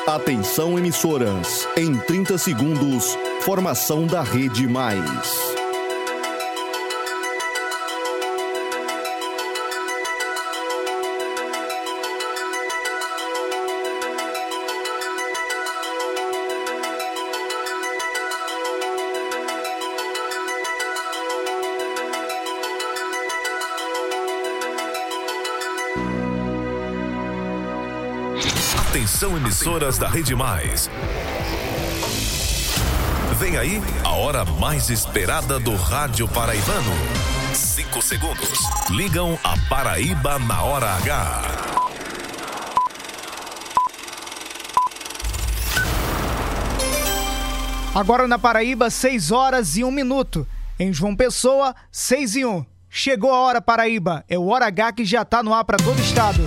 Atenção emissoras, em 30 segundos, formação da Rede Mais. Atenção emissoras da Rede Mais. Vem aí a hora mais esperada do rádio paraibano. 5 segundos. Ligam a Paraíba na hora H. Agora na Paraíba, 6 horas e 1 minuto. Em João Pessoa, 6 e 1. Chegou a hora Paraíba. É o Hora H que já tá no ar para todo o estado.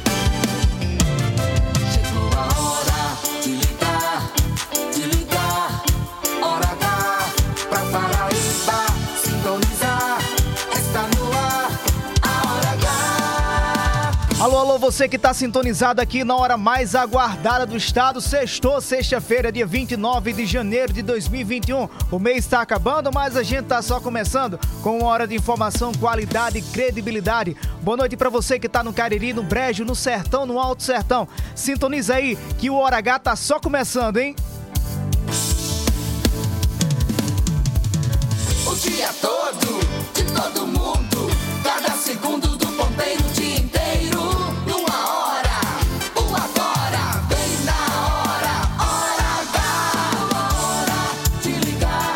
Alô, alô, você que está sintonizado aqui na hora mais aguardada do estado. Sextou, sexta-feira, dia 29 de janeiro de 2021. O mês está acabando, mas a gente está só começando com uma hora de informação, qualidade e credibilidade. Boa noite para você que está no Cariri, no Brejo, no Sertão, no Alto Sertão. Sintoniza aí que o Hora H tá só começando, hein? O dia todo, de todo mundo, cada segundo do ponteiro, o dia inteiro, numa hora, o agora, bem na hora, Hora H, hora de ligar,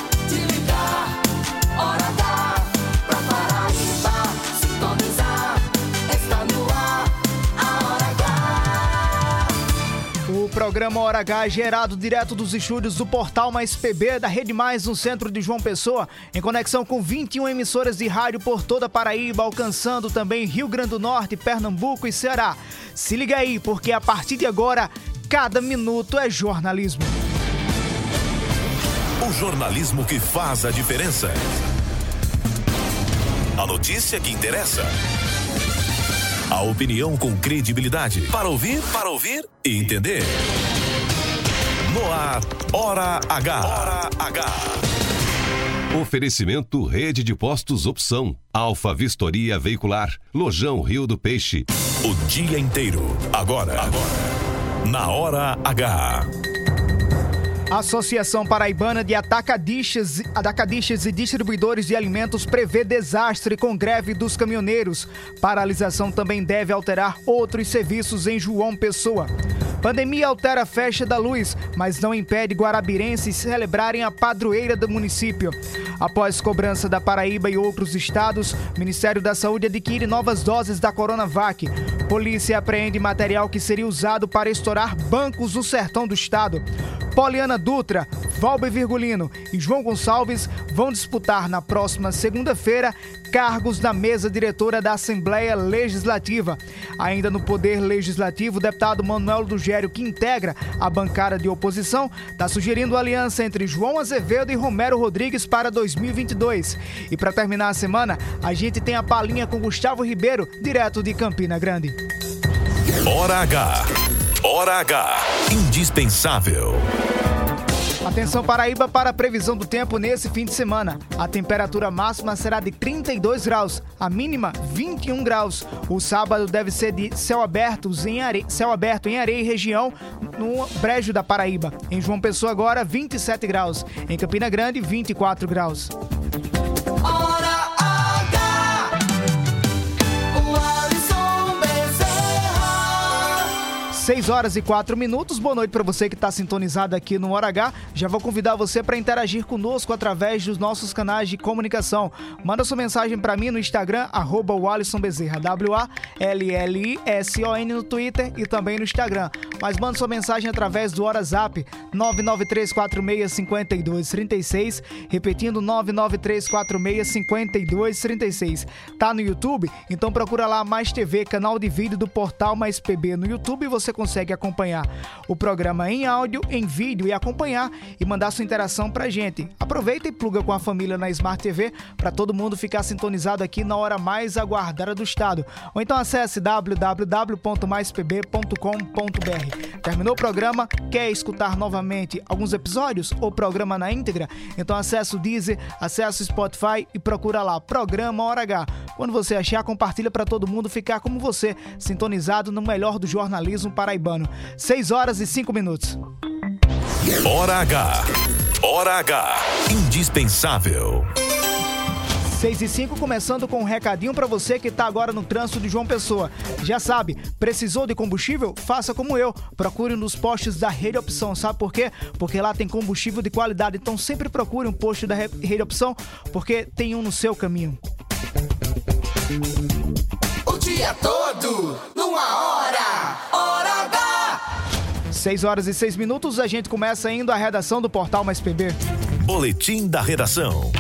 Hora H, pra Paraíba, sintonizar, está no ar, a Hora H. O programa Hora H é gerado direto dos estúdios do Portal Mais PB da Rede Mais no centro de João Pessoa, em conexão com 21 emissoras de rádio por toda a Paraíba, alcançando também Rio Grande do Norte, Pernambuco e Ceará. Se liga aí, porque a partir de agora, cada minuto é jornalismo. O jornalismo que faz a diferença. A notícia que interessa. A opinião com credibilidade. Para ouvir e entender. No ar, Hora H. Hora H. Oferecimento Rede de Postos Opção, Alfa Vistoria Veicular, Lojão Rio do Peixe. O dia inteiro, agora. Na Hora H. Associação Paraibana de Atacadistas e Distribuidores de Alimentos prevê desastre com greve dos caminhoneiros. Paralisação também deve alterar outros serviços em João Pessoa. Pandemia altera a festa da luz, mas não impede guarabirenses celebrarem a padroeira do município. Após cobrança da Paraíba e outros estados, o Ministério da Saúde adquire novas doses da Coronavac. Polícia apreende material que seria usado para estourar bancos no sertão do estado. Poliana Dutra, Valber Virgulino e João Gonçalves vão disputar na próxima segunda-feira cargos na mesa diretora da Assembleia Legislativa. Ainda no Poder Legislativo, o deputado Manuel Lugério, que integra a bancada de oposição, está sugerindo aliança entre João Azevedo e Romero Rodrigues para 2022. E para terminar a semana, a gente tem a palhinha com Gustavo Ribeiro, direto de Campina Grande. Hora H. Hora H. Indispensável. Atenção Paraíba para a previsão do tempo nesse fim de semana. A temperatura máxima será de 32 graus, a mínima 21 graus. O sábado deve ser de céu aberto em areia e região no Brejo da Paraíba. Em João Pessoa agora 27 graus. Em Campina Grande 24 graus. 6 horas e 4 minutos. Boa noite para você que está sintonizado aqui no Hora H. Já vou convidar você para interagir conosco através dos nossos canais de comunicação. Manda sua mensagem para mim no Instagram, @WalisonBezerra, WALLISON no Twitter e também no Instagram. Mas manda sua mensagem através do WhatsApp 993465236, repetindo 993465236. Tá no YouTube? Então procura lá Mais TV, canal de vídeo do Portal Mais PB no YouTube, e você consegue acompanhar o programa em áudio, em vídeo e acompanhar e mandar sua interação pra gente. Aproveita e pluga com a família na Smart TV para todo mundo ficar sintonizado aqui na hora mais aguardada do estado. Ou então acesse www.maispb.com.br. Terminou o programa? Quer escutar novamente alguns episódios ou programa na íntegra? Então acesse o Deezer, acesse o Spotify e procura lá, Programa Hora H. Quando você achar, compartilha para todo mundo ficar como você, sintonizado no melhor do jornalismo paraibano. 6h05. Hora H. Hora H. Indispensável. 6h05, começando com um recadinho para você que está agora no trânsito de João Pessoa. Já sabe, precisou de combustível? Faça como eu. Procure nos postos da Rede Opção. Sabe por quê? Porque lá tem combustível de qualidade. Então sempre procure um posto da Rede Opção, porque tem um no seu caminho. O dia todo, numa hora. Hora H. 6h06, a gente começa indo à redação do Portal Mais PB. Boletim da Redação.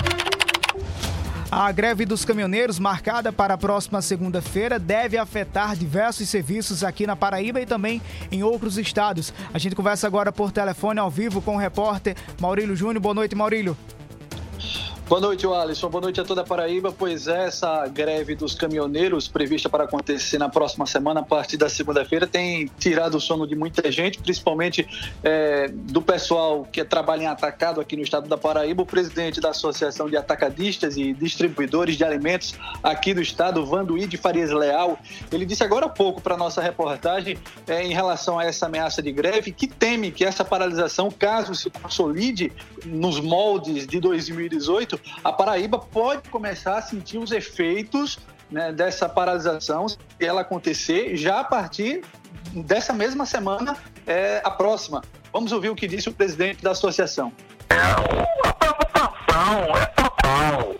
A greve dos caminhoneiros, marcada para a próxima segunda-feira, deve afetar diversos serviços aqui na Paraíba e também em outros estados. A gente conversa agora por telefone ao vivo com o repórter Maurílio Júnior. Boa noite, Maurílio. Boa noite, Alisson. Boa noite a toda a Paraíba. Pois é, essa greve dos caminhoneiros prevista para acontecer na próxima semana, a partir da segunda-feira, tem tirado o sono de muita gente, principalmente do pessoal que trabalha em atacado aqui no estado da Paraíba. O presidente da Associação de Atacadistas e Distribuidores de Alimentos aqui do estado, Vanduíde Farias Leal, ele disse agora há pouco para a nossa reportagem em relação a essa ameaça de greve, que teme que essa paralisação, caso se consolide nos moldes de 2018, a Paraíba pode começar a sentir os efeitos, né, dessa paralisação, se ela acontecer já a partir dessa mesma semana, a próxima. Vamos ouvir o que disse o presidente da associação. A preocupação é total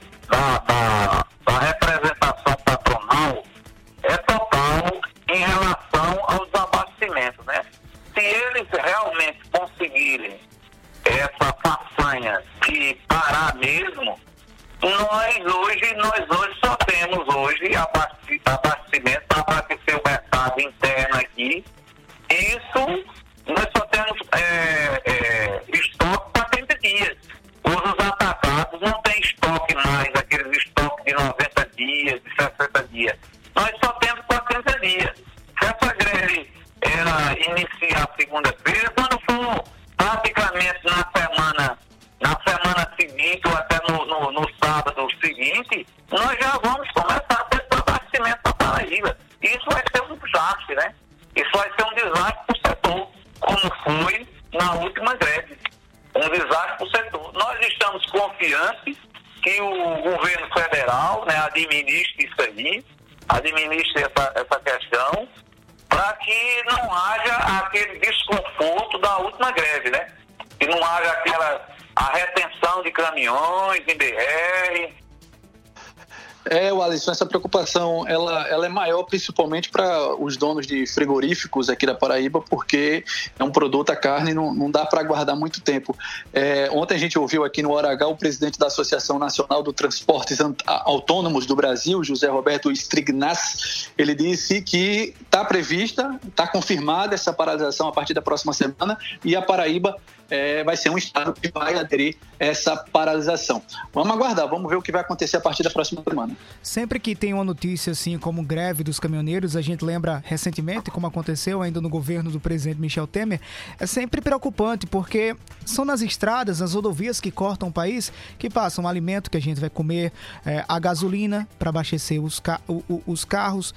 da representação patronal, é total em relação aos abastecimentos, né? Se eles realmente conseguirem essa façanha de parar mesmo, nós hoje só temos abastecimento para abastecer o mercado interno aqui. Isso, nós só temos estoque para 30 dias. Os atacados não tem estoque mais, aqueles estoques de 90 dias, de 60 dias. Nós só temos para 30 dias. Se essa greve iniciar segunda-feira, quando for praticamente na semana seguinte ou até no sábado seguinte, nós já vamos começar a ter esse abastecimento da Paraíba. Isso vai ser um desastre, né? Isso vai ser um desastre para o setor, como foi na última greve. Um desastre para o setor. Nós estamos confiantes que o governo federal, né, administre isso aí, administre essa questão, para que não haja aquele desconforto da última greve, né? Que não haja a retenção de caminhões em BR. Alisson, essa preocupação ela é maior principalmente para os donos de frigoríficos aqui da Paraíba, porque é um produto, a carne não dá para aguardar muito tempo. Ontem a gente ouviu aqui no Hora H o presidente da Associação Nacional do Transportes Autônomos do Brasil, José Roberto Strignaz. Ele disse que está prevista, está confirmada essa paralisação a partir da próxima semana e a Paraíba vai ser um estado que vai aderir a essa paralisação. Vamos aguardar, vamos ver o que vai acontecer a partir da próxima semana. Sempre que tem uma notícia assim como greve dos caminhoneiros, a gente lembra recentemente, como aconteceu ainda no governo do presidente Michel Temer, é sempre preocupante, porque são nas estradas, nas rodovias que cortam o país, que passam o alimento que a gente vai comer, a gasolina para abastecer os carros,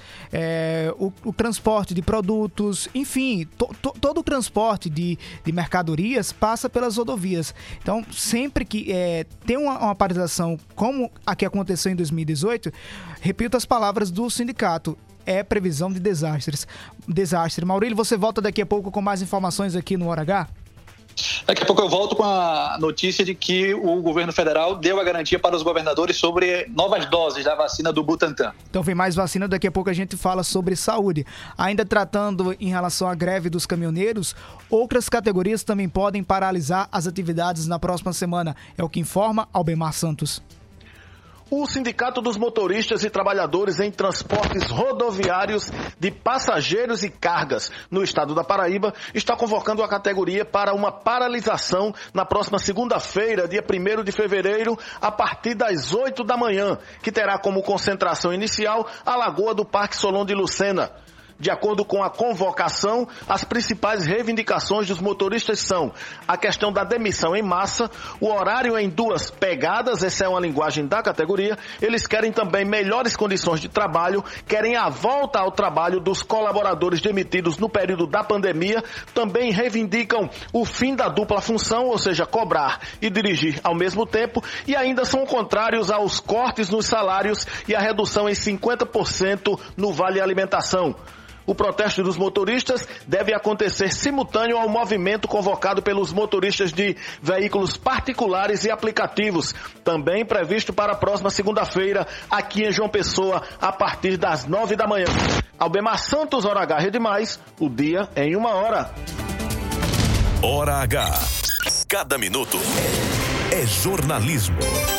o transporte de produtos, enfim, todo o transporte de mercadorias passa pelas rodovias. Então, sempre que tem uma paralisação como a que aconteceu em 2018, repito as palavras do sindicato, é previsão de desastre. Maurílio, você volta daqui a pouco com mais informações aqui no Hora H? Daqui a pouco eu volto com a notícia de que o governo federal deu a garantia para os governadores sobre novas doses da vacina do Butantan. Então vem mais vacina, daqui a pouco a gente fala sobre saúde. Ainda tratando em relação à greve dos caminhoneiros, outras categorias também podem paralisar as atividades na próxima semana. É o que informa Albemar Santos. O Sindicato dos Motoristas e Trabalhadores em Transportes Rodoviários de Passageiros e Cargas no estado da Paraíba está convocando a categoria para uma paralisação na próxima segunda-feira, dia 1º de fevereiro, a partir das 8 da manhã, que terá como concentração inicial a Lagoa do Parque Solon de Lucena. De acordo com a convocação, as principais reivindicações dos motoristas são a questão da demissão em massa, o horário em 2 pegadas, essa é uma linguagem da categoria, eles querem também melhores condições de trabalho, querem a volta ao trabalho dos colaboradores demitidos no período da pandemia, também reivindicam o fim da dupla função, ou seja, cobrar e dirigir ao mesmo tempo, e ainda são contrários aos cortes nos salários e a redução em 50% no Vale Alimentação. O protesto dos motoristas deve acontecer simultâneo ao movimento convocado pelos motoristas de veículos particulares e aplicativos, também previsto para a próxima segunda-feira, aqui em João Pessoa, a partir das 9 da manhã. Albemar Santos, Hora H, Rede Mais, o dia em 1 hora. Hora H. Cada minuto é jornalismo.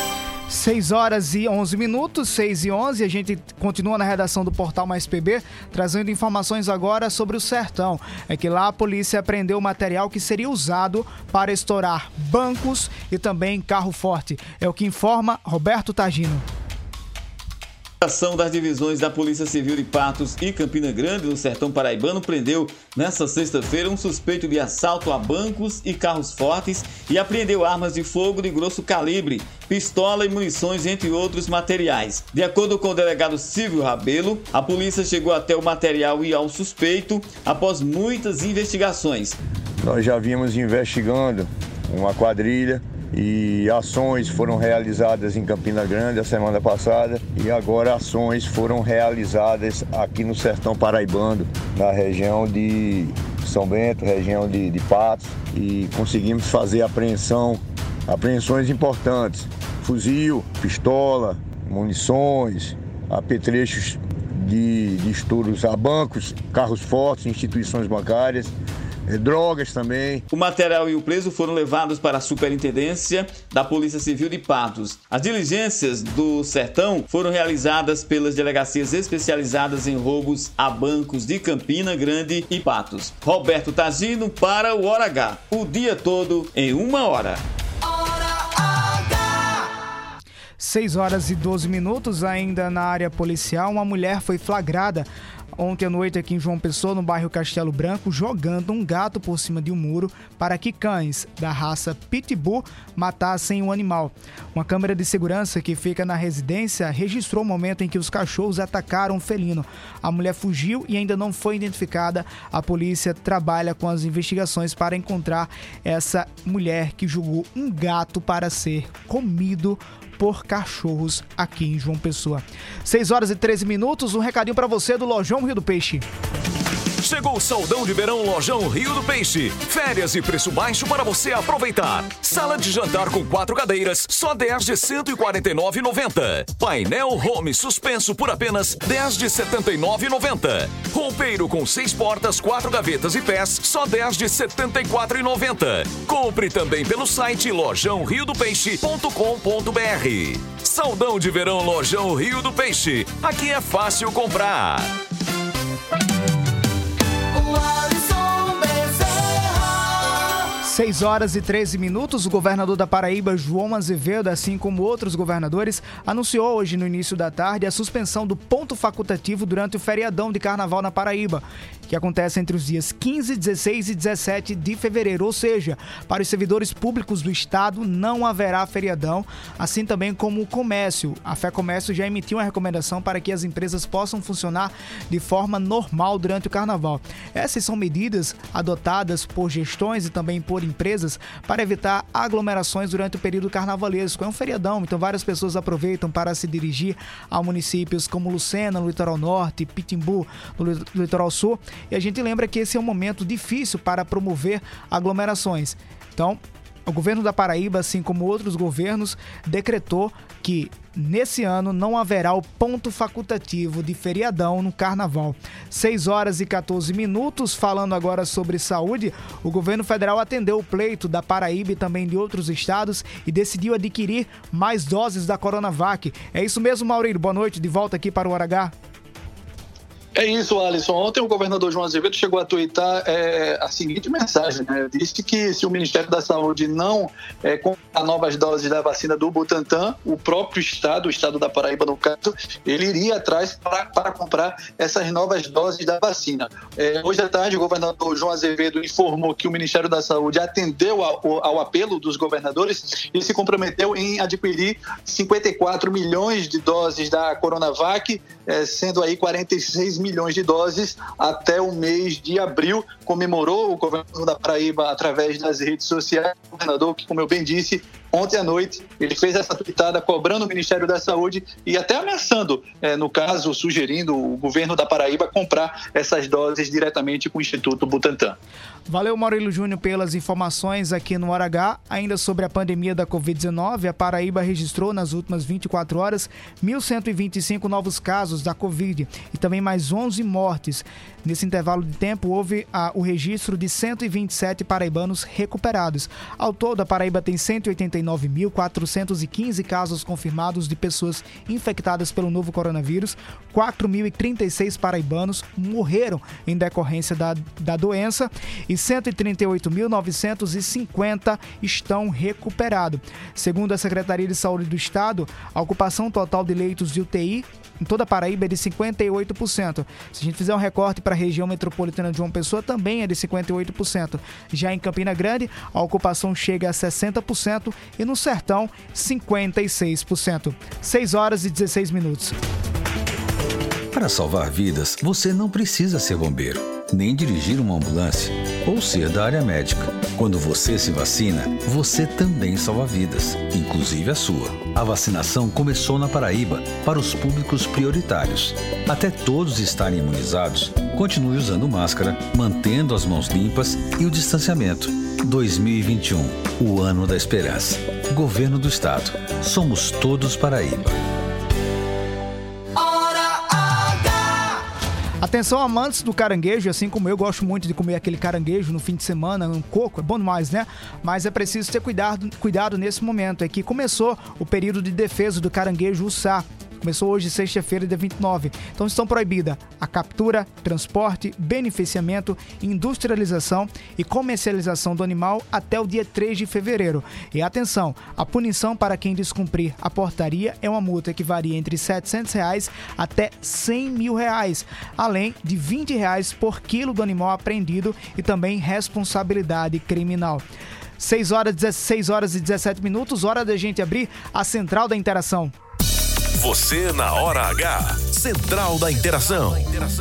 6h11, 6h11, a gente continua na redação do Portal Mais PB, trazendo informações agora sobre o Sertão. É que lá a polícia apreendeu material que seria usado para estourar bancos e também carro forte. É o que informa Roberto Tagino. A ação das divisões da Polícia Civil de Patos e Campina Grande, no Sertão Paraibano, prendeu nesta sexta-feira um suspeito de assalto a bancos e carros fortes e apreendeu armas de fogo de grosso calibre, pistola e munições, entre outros materiais. De acordo com o delegado Silvio Rabelo, a polícia chegou até o material e ao suspeito após muitas investigações. Nós já vínhamos investigando uma quadrilha e ações foram realizadas em Campina Grande a semana passada e agora ações foram realizadas aqui no Sertão Paraibano, na região de São Bento, região de Patos, e conseguimos fazer apreensões importantes, fuzil, pistola, munições, apetrechos de estouros a bancos, carros fortes, instituições bancárias, drogas também. O material e o preso foram levados para a Superintendência da Polícia Civil de Patos. As diligências do Sertão foram realizadas pelas delegacias especializadas em roubos a bancos de Campina Grande e Patos. Roberto Tagino para o Hora H. O dia todo em 1 hora. 6h12, ainda na área policial, uma mulher foi flagrada ontem à noite aqui em João Pessoa, no bairro Castelo Branco, jogando um gato por cima de um muro para que cães da raça Pitbull matassem o animal. Uma câmera de segurança que fica na residência registrou o momento em que os cachorros atacaram o felino. A mulher fugiu e ainda não foi identificada. A polícia trabalha com as investigações para encontrar essa mulher que jogou um gato para ser comido por cachorros aqui em João Pessoa. 6h13, um recadinho para você do Lojão Rio do Peixe. Chegou o Saldão de Verão Lojão Rio do Peixe. Férias e preço baixo para você aproveitar. Sala de jantar com 4 cadeiras, só 10 de R$ 149,90. Painel home suspenso por apenas 10 de R$ 79,90. Roupeiro com 6 portas, 4 gavetas e pés, só 10 de R$ 74,90. Compre também pelo site lojãoriodopeixe.com.br. Saldão de Verão Lojão Rio do Peixe. Aqui é fácil comprar. 6h13, o governador da Paraíba, João Azevedo, assim como outros governadores, anunciou hoje no início da tarde a suspensão do ponto facultativo durante o feriadão de carnaval na Paraíba, que acontece entre os dias 15, 16 e 17 de fevereiro, ou seja, para os servidores públicos do estado não haverá feriadão, assim também como o comércio. A FEComércio já emitiu uma recomendação para que as empresas possam funcionar de forma normal durante o carnaval. Essas são medidas adotadas por gestões e também por empresas para evitar aglomerações durante o período carnavalesco. É um feriadão, então várias pessoas aproveitam para se dirigir a municípios como Lucena, no litoral norte, Pitimbu, no litoral sul, e a gente lembra que esse é um momento difícil para promover aglomerações. Então, o governo da Paraíba, assim como outros governos, decretou que nesse ano não haverá o ponto facultativo de feriadão no Carnaval. 6h14. Falando agora sobre saúde, o governo federal atendeu o pleito da Paraíba e também de outros estados e decidiu adquirir mais doses da Coronavac. É isso mesmo, Maurílio? Boa noite, de volta aqui para o Hora H. É isso, Alisson. Ontem o governador João Azevedo chegou a tuitar a seguinte mensagem, né? Disse que se o Ministério da Saúde não comprar novas doses da vacina do Butantan, o próprio estado, o estado da Paraíba no caso, ele iria atrás para comprar essas novas doses da vacina. Hoje à tarde o governador João Azevedo informou que o Ministério da Saúde atendeu ao apelo dos governadores e se comprometeu em adquirir 54 milhões de doses da Coronavac, sendo aí 46 milhões de doses até o mês de abril. Comemorou o governador da Paraíba através das redes sociais. O governador, que, como eu bem disse, ontem à noite ele fez essa tuitada cobrando o Ministério da Saúde e até ameaçando, no caso, sugerindo o governo da Paraíba comprar essas doses diretamente com o Instituto Butantan. Valeu, Maurílio Júnior, pelas informações aqui no Hora H. Ainda sobre a pandemia da Covid-19, a Paraíba registrou nas últimas 24 horas 1.125 novos casos da Covid e também mais 11 mortes. Nesse intervalo de tempo, houve o registro de 127 paraibanos recuperados. Ao todo, a Paraíba tem 189.415 casos confirmados de pessoas infectadas pelo novo coronavírus. 4.036 paraibanos morreram em decorrência da doença e 138.950 estão recuperados. Segundo a Secretaria de Saúde do Estado, a ocupação total de leitos de UTI em toda a Paraíba é de 58%. Se a gente fizer um recorte para a região metropolitana de João Pessoa, também é de 58%. Já em Campina Grande, a ocupação chega a 60% e no Sertão, 56%. 6h16. Para salvar vidas, você não precisa ser bombeiro, nem dirigir uma ambulância ou ser da área médica. Quando você se vacina, você também salva vidas, inclusive a sua. A vacinação começou na Paraíba para os públicos prioritários. Até todos estarem imunizados, continue usando máscara, mantendo as mãos limpas e o distanciamento. 2021, o ano da esperança. Governo do Estado. Somos todos Paraíba. Atenção, amantes do caranguejo, assim como eu gosto muito de comer aquele caranguejo no fim de semana, um coco, é bom demais, né? Mas é preciso ter cuidado nesse momento. É que começou o período de defesa do caranguejo uçá. Começou hoje, sexta-feira, dia 29. Então estão proibidas a captura, transporte, beneficiamento, industrialização e comercialização do animal até o dia 3 de fevereiro. E atenção, a punição para quem descumprir a portaria é uma multa que varia entre R$ 700 até R$ 100 mil, além de R$ 20 por quilo do animal apreendido e também responsabilidade criminal. 6h17, hora da gente abrir a Central da Interação. Você na Hora H, Central da Interação.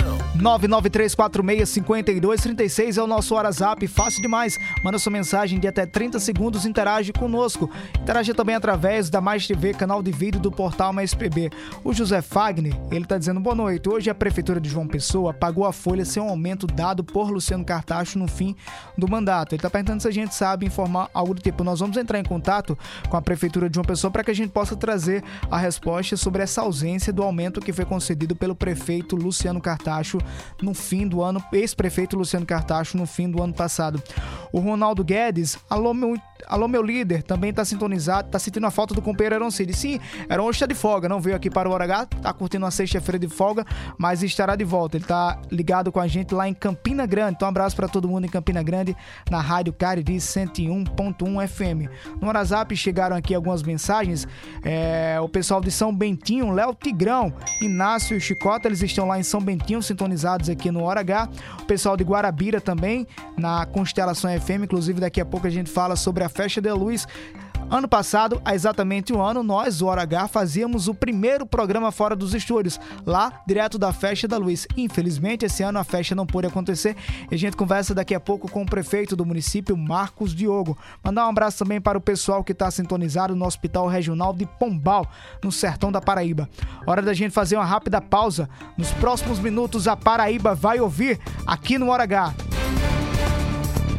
993465236 é o nosso WhatsApp, fácil demais. Manda sua mensagem de até 30 segundos, interage conosco. Interage também através da Mais TV, canal de vídeo do portal Mais PB. O José Fagner, ele tá dizendo: boa noite, hoje a Prefeitura de João Pessoa pagou a folha sem um aumento dado por Luciano Cartacho no fim do mandato. Ele tá perguntando se a gente sabe informar algo do tipo. Nós vamos entrar em contato com a Prefeitura de João Pessoa para que a gente possa trazer a resposta sobre essa ausência do aumento que foi concedido pelo prefeito Luciano Cartacho no fim do ano, ex-prefeito Luciano Cartacho no fim do ano passado. O Ronaldo Guedes, alô meu líder, também está sintonizado, está sentindo a falta do companheiro Heron Cid. Sim, Heron está de folga, não veio aqui para o Hora H, está curtindo uma sexta-feira de folga, mas estará de volta. Ele está ligado com a gente lá em Campina Grande. Então um abraço para todo mundo em Campina Grande, na Rádio Cariri 101.1 FM. No WhatsApp chegaram aqui algumas mensagens, o pessoal de São Bentinho, Léo Tigrão, Inácio e Chicota, eles estão lá em São Bentinho, sintonizados aqui no Hora H. O pessoal de Guarabira também, na Constelação FM, inclusive daqui a pouco a gente fala sobre a Festa da Luz. Ano passado, há exatamente um ano, nós, o Hora H, fazíamos o primeiro programa fora dos estúdios, lá, direto da Festa da Luz. Infelizmente, esse ano a festa não pôde acontecer e a gente conversa daqui a pouco com o prefeito do município, Marcos Diogo. Mandar um abraço também para o pessoal que está sintonizado no Hospital Regional de Pombal, no sertão da Paraíba. Hora da gente fazer uma rápida pausa. Nos próximos minutos, a Paraíba vai ouvir aqui no Hora H.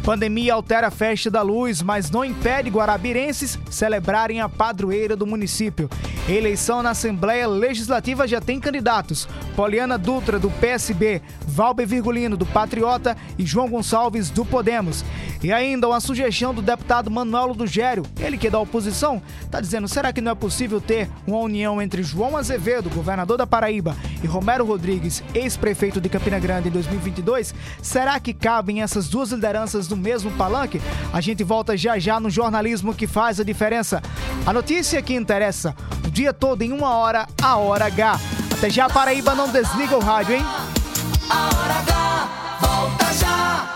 Pandemia altera a festa da luz, mas não impede guarabirenses celebrarem a padroeira do município. Eleição na Assembleia Legislativa já tem candidatos. Poliana Dutra, do PSB, Valber Virgulino, do Patriota e João Gonçalves, do Podemos. E ainda uma sugestão do deputado Manuel do Gério, ele que é da oposição, está dizendo, será que não é possível ter uma união entre João Azevedo, governador da Paraíba, e Romero Rodrigues, ex-prefeito de Campina Grande em 2022? Será que cabem essas duas lideranças no mesmo palanque? A gente volta já já no jornalismo que faz a diferença. A notícia que interessa, o dia todo em 1 hora, a Hora H. Até já, Paraíba, não desliga o rádio, hein? A Hora H, volta já.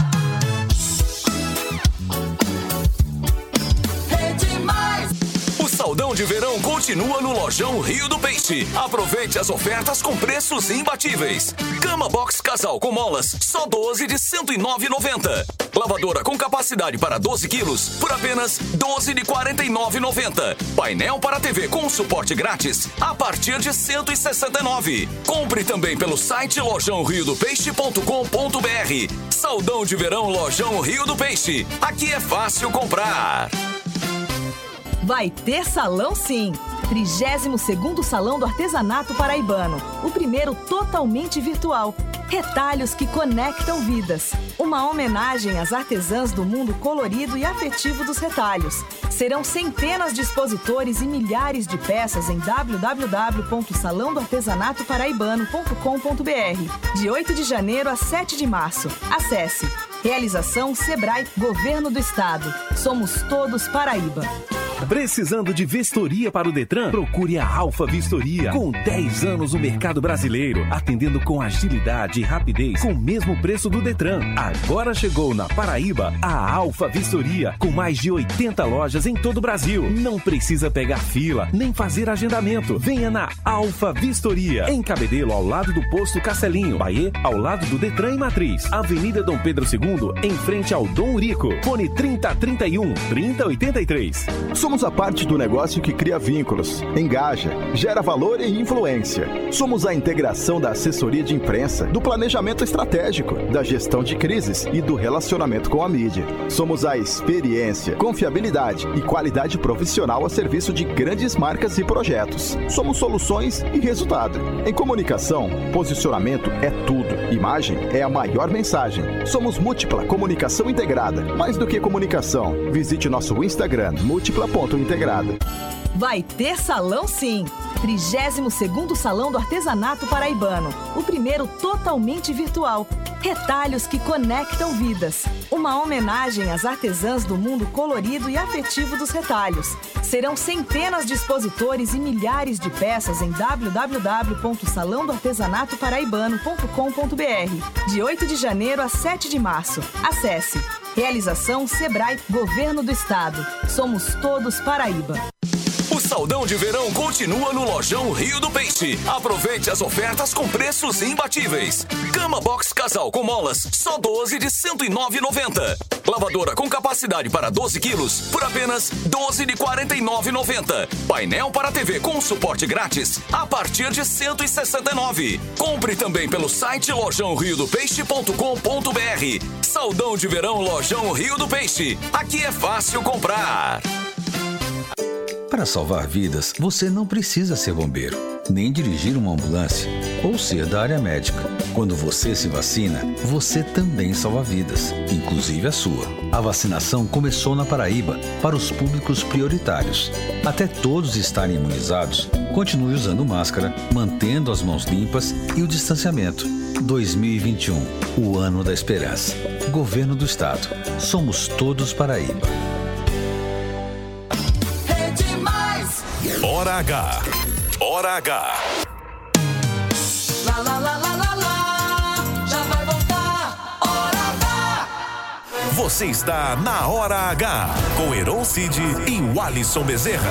O Saldão de Verão continua no Lojão Rio do Peixe. Aproveite as ofertas com preços imbatíveis. Cama Box Casal com molas, só 12 de R$ 109,90. Lavadora com capacidade para 12 quilos, por apenas 12 de R$ 49,90. Painel para TV com suporte grátis, a partir de R$ 169. Compre também pelo site lojãoriodopeixe.com.br. Saldão de Verão Lojão Rio do Peixe. Aqui é fácil comprar. Vai ter salão sim! 32º Salão do Artesanato Paraibano. O primeiro totalmente virtual. Retalhos que conectam vidas. Uma homenagem às artesãs do mundo colorido e afetivo dos retalhos. Serão centenas de expositores e milhares de peças em www.salãodoartesanatoparaibano.com.br. De 8 de janeiro a 7 de março. Acesse. Realização Sebrae, Governo do Estado. Somos todos Paraíba. Precisando de vistoria para o Detran? Procure a Alfa Vistoria. Com 10 anos no mercado brasileiro, atendendo com agilidade e rapidez, com o mesmo preço do Detran. Agora chegou na Paraíba a Alfa Vistoria, com mais de 80 lojas em todo o Brasil. Não precisa pegar fila, nem fazer agendamento. Venha na Alfa Vistoria, em Cabedelo, ao lado do posto Castelinho. Bahia, ao lado do Detran e Matriz. Avenida Dom Pedro II, em frente ao Dom Urico. Fone 3031-3083. Somos a parte do negócio que cria vínculos, engaja, gera valor e influência. Somos a integração da assessoria de imprensa, do planejamento estratégico, da gestão de crises e do relacionamento com a mídia. Somos a experiência, confiabilidade e qualidade profissional a serviço de grandes marcas e projetos. Somos soluções e resultado. Em comunicação, posicionamento é tudo. Imagem é a maior mensagem. Somos Múltipla Comunicação Integrada. Mais do que comunicação, visite nosso Instagram, múltipla.integrada. Vai ter salão sim! 32º Salão do Artesanato Paraibano. O primeiro totalmente virtual. Retalhos que conectam vidas. Uma homenagem às artesãs do mundo colorido e afetivo dos retalhos. Serão centenas de expositores e milhares de peças em www.salãodoartesanatoparaibano.com.br. De 8 de janeiro a 7 de março. Acesse. Realização Sebrae, Governo do Estado. Somos todos Paraíba. O Saldão de Verão continua no Lojão Rio do Peixe. Aproveite as ofertas com preços imbatíveis. Cama Box Casal com molas, só 12 de R$ 109,90. Lavadora com capacidade para 12 quilos, por apenas 12 de R$ 49,90. Painel para TV com suporte grátis, a partir de R$ 169. Compre também pelo site lojãoriodopeixe.com.br. Saldão de Verão Lojão Rio do Peixe. Aqui é fácil comprar. Para salvar vidas, você não precisa ser bombeiro, nem dirigir uma ambulância ou ser da área médica. Quando você se vacina, você também salva vidas, inclusive a sua. A vacinação começou na Paraíba para os públicos prioritários. Até todos estarem imunizados, continue usando máscara, mantendo as mãos limpas e o distanciamento. 2021, o ano da esperança. Governo do Estado. Somos todos Paraíba. Hora H. Hora H. Lá, lá, lá, lá, lá, lá. Já vai voltar. Hora H. Você está na Hora H. Com Heron Cid e o Alisson Bezerra.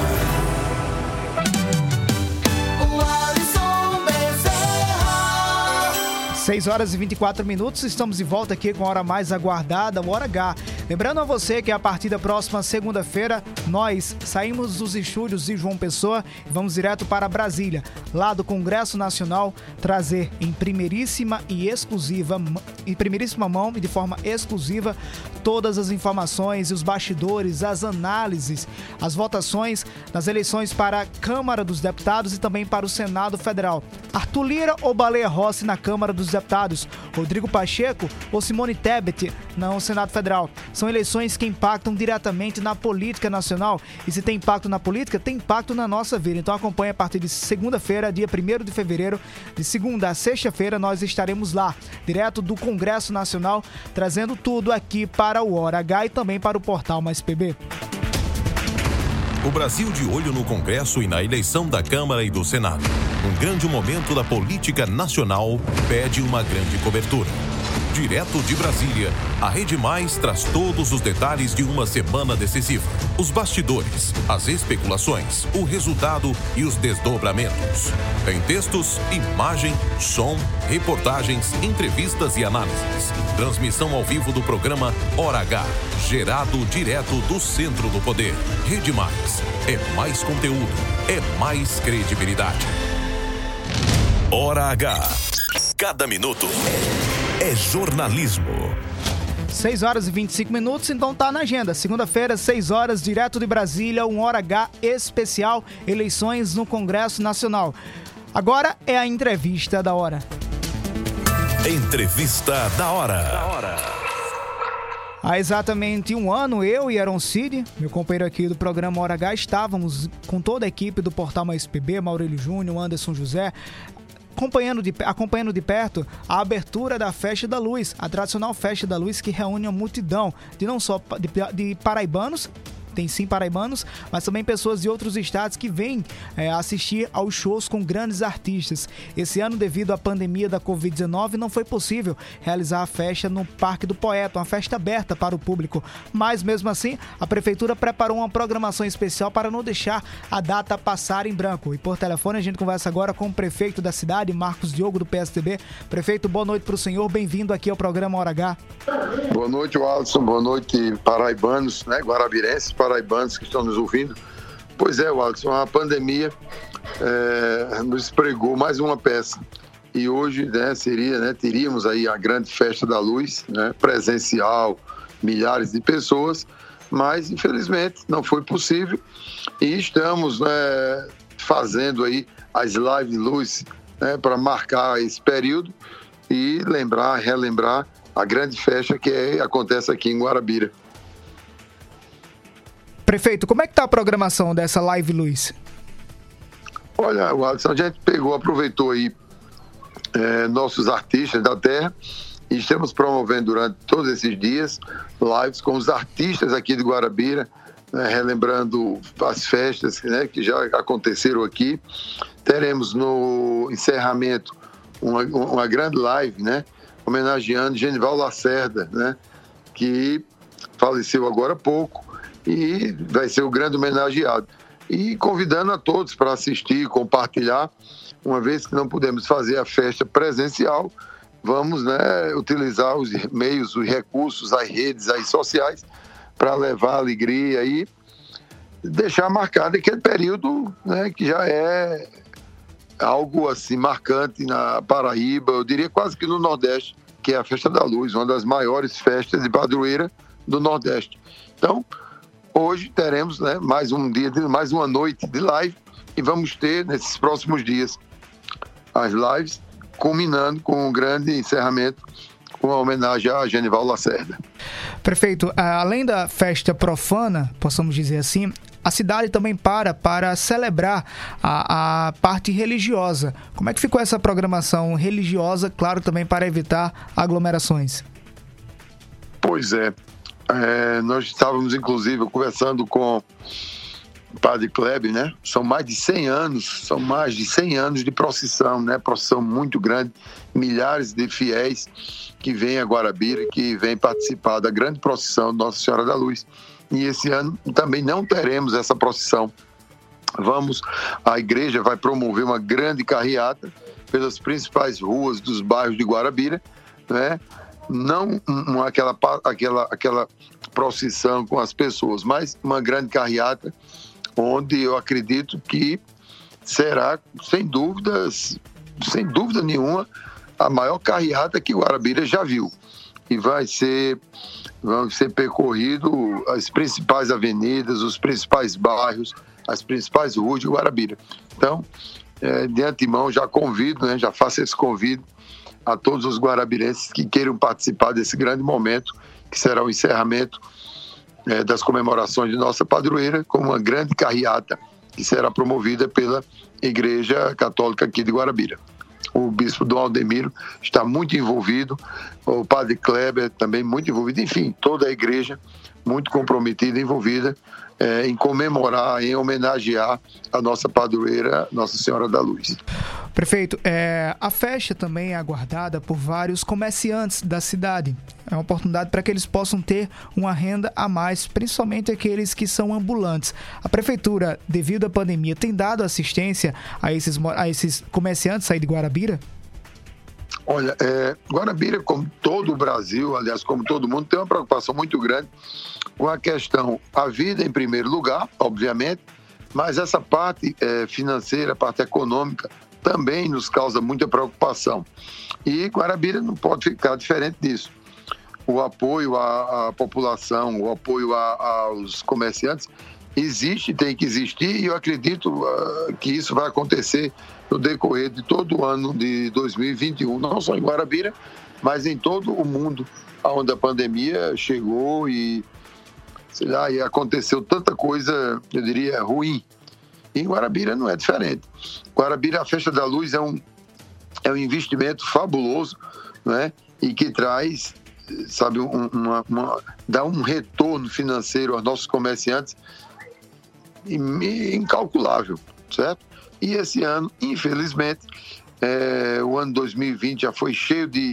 6 horas e 24 minutos, estamos de volta aqui com a hora mais aguardada, o Hora H. Lembrando a você que a partir da próxima segunda-feira, nós saímos dos estúdios de João Pessoa e vamos direto para Brasília, lá do Congresso Nacional, trazer em primeiríssima mão e de forma exclusiva todas as informações e os bastidores, as análises, as votações das eleições para a Câmara dos Deputados e também para o Senado Federal. Arthur Lira ou Baleia Rossi na Câmara dos Deputados? Rodrigo Pacheco ou Simone Tebet no Senado Federal? São eleições que impactam diretamente na política nacional. E se tem impacto na política, tem impacto na nossa vida. Então acompanhe a partir de segunda-feira, dia 1º de fevereiro, de segunda a sexta-feira, nós estaremos lá, direto do Congresso Nacional, trazendo tudo aqui para o Hora H e também para o Portal Mais PB. O Brasil de olho no Congresso e na eleição da Câmara e do Senado. Um grande momento da política nacional pede uma grande cobertura. Direto de Brasília, a Rede Mais traz todos os detalhes de uma semana decisiva. Os bastidores, as especulações, o resultado e os desdobramentos. Em textos, imagem, som, reportagens, entrevistas e análises. Transmissão ao vivo do programa Hora H, gerado direto do centro do poder. Rede Mais. É mais conteúdo, é mais credibilidade. Hora H. Cada minuto é jornalismo. 6 horas e 25 minutos, então tá na agenda. Segunda-feira, 6 horas, direto de Brasília, um Hora H especial, eleições no Congresso Nacional. Agora é a entrevista da hora. Entrevista da hora. Há exatamente um ano, eu e Aaron Cid, meu companheiro aqui do programa Hora H, estávamos com toda a equipe do Portal Mais PB, Maurílio Júnior, Anderson José, acompanhando de perto a abertura da Festa da Luz, a tradicional Festa da Luz que reúne uma multidão de não só de paraibanos, tem sim paraibanos, mas também pessoas de outros estados que vêm assistir aos shows com grandes artistas. Esse ano, devido à pandemia da Covid-19, não foi possível realizar a festa no Parque do Poeta, uma festa aberta para o público. Mas, mesmo assim, a Prefeitura preparou uma programação especial para não deixar a data passar em branco. E por telefone a gente conversa agora com o prefeito da cidade, Marcos Diogo, do PSDB. Prefeito, boa noite para o senhor, bem-vindo aqui ao programa Hora H. Boa noite, Alisson, boa noite, paraibanos, guarabirenses, paraibanos que estão nos ouvindo. Pois é, Alisson, a pandemia nos pregou mais uma peça. E hoje teríamos aí a grande Festa da Luz, presencial, milhares de pessoas, mas infelizmente não foi possível. E estamos fazendo aí as live luz para marcar esse período e relembrar a grande festa que acontece aqui em Guarabira. Prefeito, como é que está a programação dessa Live Luz? Olha, Alisson, a gente aproveitou aí nossos artistas da terra e estamos promovendo durante todos esses dias lives com os artistas aqui de Guarabira, relembrando as festas que já aconteceram aqui. Teremos no encerramento uma grande live, homenageando Genival Lacerda, que faleceu agora há pouco e vai ser o grande homenageado. E convidando a todos para assistir, compartilhar, uma vez que não podemos fazer a festa presencial, vamos utilizar os meios, os recursos, as redes sociais para levar alegria e deixar marcado aquele período que já é algo assim marcante na Paraíba, eu diria quase que no Nordeste, que é a Festa da Luz, uma das maiores festas de padroeira do Nordeste. Então, hoje teremos mais uma noite de live e vamos ter nesses próximos dias as lives, culminando com um grande encerramento com a homenagem a Genival Lacerda. Prefeito, além da festa profana, possamos dizer assim, a cidade também para celebrar a parte religiosa. Como é que ficou essa programação religiosa, claro, também para evitar aglomerações? Pois é. Nós estávamos, inclusive, conversando com o Padre Kleber, São mais de 100 anos de procissão, Procissão muito grande, milhares de fiéis que vêm a Guarabira, que vêm participar da grande procissão Nossa Senhora da Luz. E esse ano também não teremos essa procissão. A igreja vai promover uma grande carreata pelas principais ruas dos bairros de Guarabira, não aquela procissão com as pessoas, mas uma grande carreata, onde eu acredito que será, sem dúvida nenhuma, a maior carreata que Guarabira já viu. E vão ser percorrido as principais avenidas, os principais bairros, as principais ruas de Guarabira. Então, de antemão, já convido, né, já faço esse convite a todos os guarabirenses que queiram participar desse grande momento, que será o encerramento das comemorações de nossa padroeira, com uma grande carreata que será promovida pela Igreja Católica aqui de Guarabira. O bispo Dom Aldemiro está muito envolvido, o padre Kleber também muito envolvido, enfim, toda a igreja muito comprometida, envolvida em comemorar, em homenagear a nossa padroeira, Nossa Senhora da Luz. Prefeito, a festa também é aguardada por vários comerciantes da cidade. É uma oportunidade para que eles possam ter uma renda a mais, principalmente aqueles que são ambulantes. A prefeitura, devido à pandemia, tem dado assistência a esses comerciantes aí de Guarabira? Olha, Guarabira, como todo o Brasil, aliás, como todo mundo, tem uma preocupação muito grande com a questão, a vida em primeiro lugar, obviamente, mas essa parte financeira, a parte econômica, também nos causa muita preocupação. E Guarabira não pode ficar diferente disso. O apoio à população, o apoio aos comerciantes existe, tem que existir, e eu acredito que isso vai acontecer no decorrer de todo o ano de 2021, não só em Guarabira, mas em todo o mundo, onde a pandemia chegou e aconteceu tanta coisa, eu diria, ruim. E em Guarabira não é diferente. Guarabira, a Festa da Luz é um investimento fabuloso, né? E que traz, sabe, dá um retorno financeiro aos nossos comerciantes incalculável, certo? E esse ano, infelizmente, o ano 2020 já foi cheio de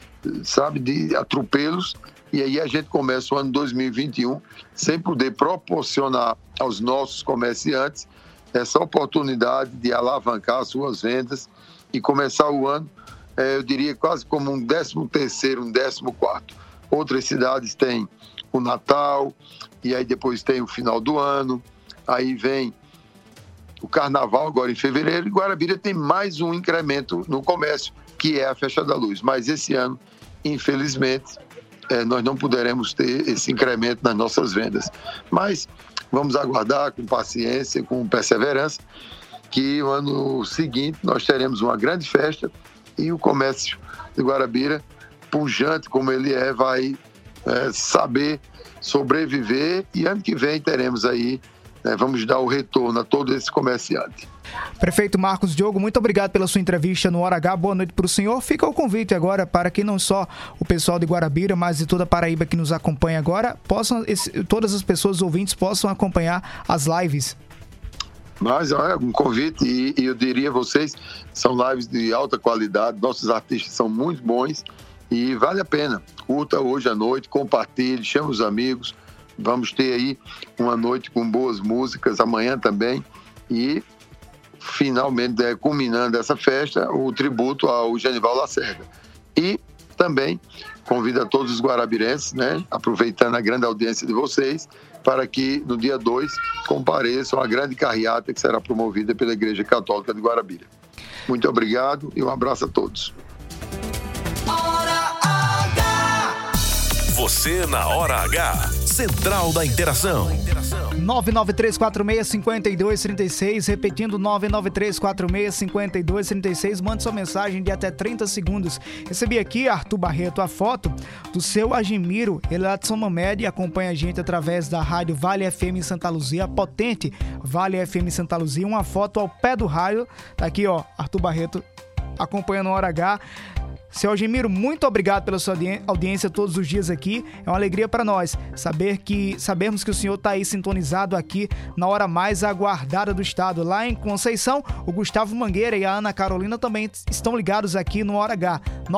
atropelos, e aí a gente começa o ano 2021 sem poder proporcionar aos nossos comerciantes essa oportunidade de alavancar suas vendas e começar o ano, eu diria, quase como um 13º, um 14º. Outras cidades têm o Natal, e aí depois tem o final do ano, aí vem o Carnaval agora em fevereiro, e Guarabira tem mais um incremento no comércio, que é a Festa da Luz. Mas esse ano, infelizmente, nós não poderemos ter esse incremento nas nossas vendas. Mas vamos aguardar com paciência, com perseverança, que o ano seguinte nós teremos uma grande festa e o comércio de Guarabira, pujante como ele vai saber sobreviver, e ano que vem teremos aí, vamos dar o retorno a todo esse comerciante. Prefeito Marcos Diogo, muito obrigado pela sua entrevista no Hora H. Boa noite para o senhor. Fica o convite agora para que não só o pessoal de Guarabira, mas de toda a Paraíba que nos acompanha agora, todas as pessoas ouvintes possam acompanhar as lives. Mas olha, um convite, e eu diria a vocês, são lives de alta qualidade, nossos artistas são muito bons e vale a pena. Curta hoje à noite, compartilhe, chame os amigos. Vamos ter aí uma noite com boas músicas amanhã também, e finalmente, culminando essa festa, o tributo ao Genival Lacerda. E também convido a todos os guarabirenses, né, aproveitando a grande audiência de vocês, para que no dia 2 compareçam à grande carreata que será promovida pela Igreja Católica de Guarabira. Muito obrigado e um abraço a todos. Você na Hora H, Central da Interação. 993465236, repetindo 993465236, mande sua mensagem de até 30 segundos. Recebi aqui, Arthur Barreto, a foto do seu Agimiro, ele é lá de São Mamede e acompanha a gente através da rádio Vale FM Santa Luzia, a potente Vale FM Santa Luzia, uma foto ao pé do raio, tá aqui ó, Arthur Barreto acompanhando a Hora H. Seu Algemiro, muito obrigado pela sua audiência todos os dias aqui. É uma alegria para nós sabermos que o senhor está aí sintonizado aqui na hora mais aguardada do estado. Lá em Conceição, o Gustavo Mangueira e a Ana Carolina também estão ligados aqui no Hora H.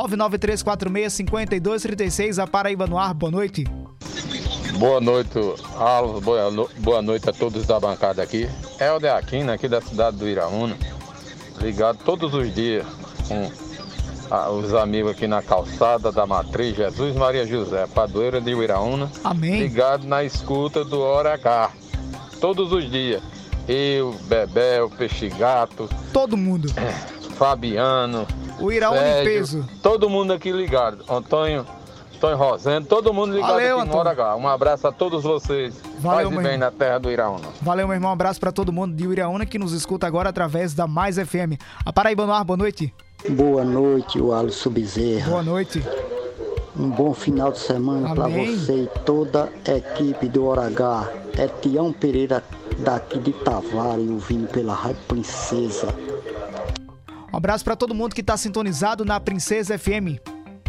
993465236, a Paraíba no ar. Boa noite. Boa noite, Alves. Boa noite a todos da bancada aqui. Helder Aquino, aqui da cidade do Iraúna. Ligado todos os dias com os amigos aqui na calçada da Matriz, Jesus Maria José, padroeira de Uiraúna. Amém. Ligado na escuta do Hora H, todos os dias. Eu, Bebel, Peixe Gato. Todo mundo. Fabiano. O Iraúna em peso. Todo mundo aqui ligado. Antônio Rosendo, todo mundo ligado. Valeu, aqui no Hora H. Um abraço a todos vocês. Valeu, Paz e bem na terra do Iraúna. Valeu, meu irmão. Um abraço para todo mundo de Iraúna que nos escuta agora através da Mais FM. A Paraíba no ar, boa noite. Boa noite, o Alisson Bezerra. Boa noite. Um bom final de semana para você e toda a equipe do Hora H. É Tião Pereira daqui de Tavares, ouvindo pela Rádio Princesa. Um abraço para todo mundo que está sintonizado na Princesa FM.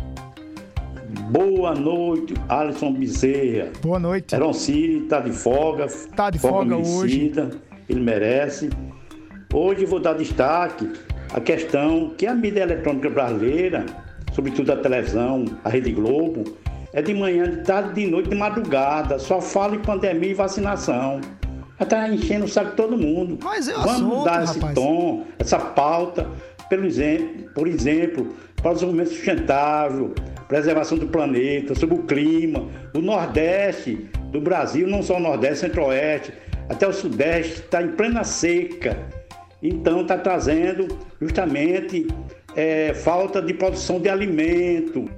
Boa noite, Alisson Bezerra. Boa noite. Eroncini está de folga. Está de folga hoje. Ele merece. Hoje vou dar destaque à questão que a mídia eletrônica brasileira, sobretudo a televisão, a Rede Globo, é de manhã, de tarde, de noite, de madrugada. Só fala em pandemia e vacinação. Está enchendo o saco de todo mundo. Mas vamos assunto, dar esse tom, essa pauta, por exemplo, para o desenvolvimento sustentável, preservação do planeta, sobre o clima, o Nordeste do Brasil, não só o Nordeste, Centro-Oeste, até o Sudeste, está em plena seca. Então está trazendo justamente falta de produção de alimento.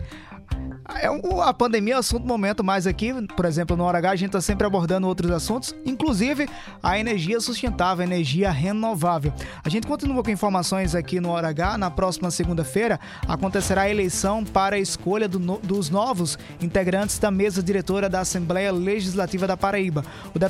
A pandemia é o assunto do momento, mas aqui, por exemplo, no Hora H, a gente está sempre abordando outros assuntos, inclusive a energia sustentável, a energia renovável. A gente continua com informações aqui no Hora H. Na próxima segunda-feira acontecerá a eleição para a escolha dos novos integrantes da mesa diretora da Assembleia Legislativa da Paraíba.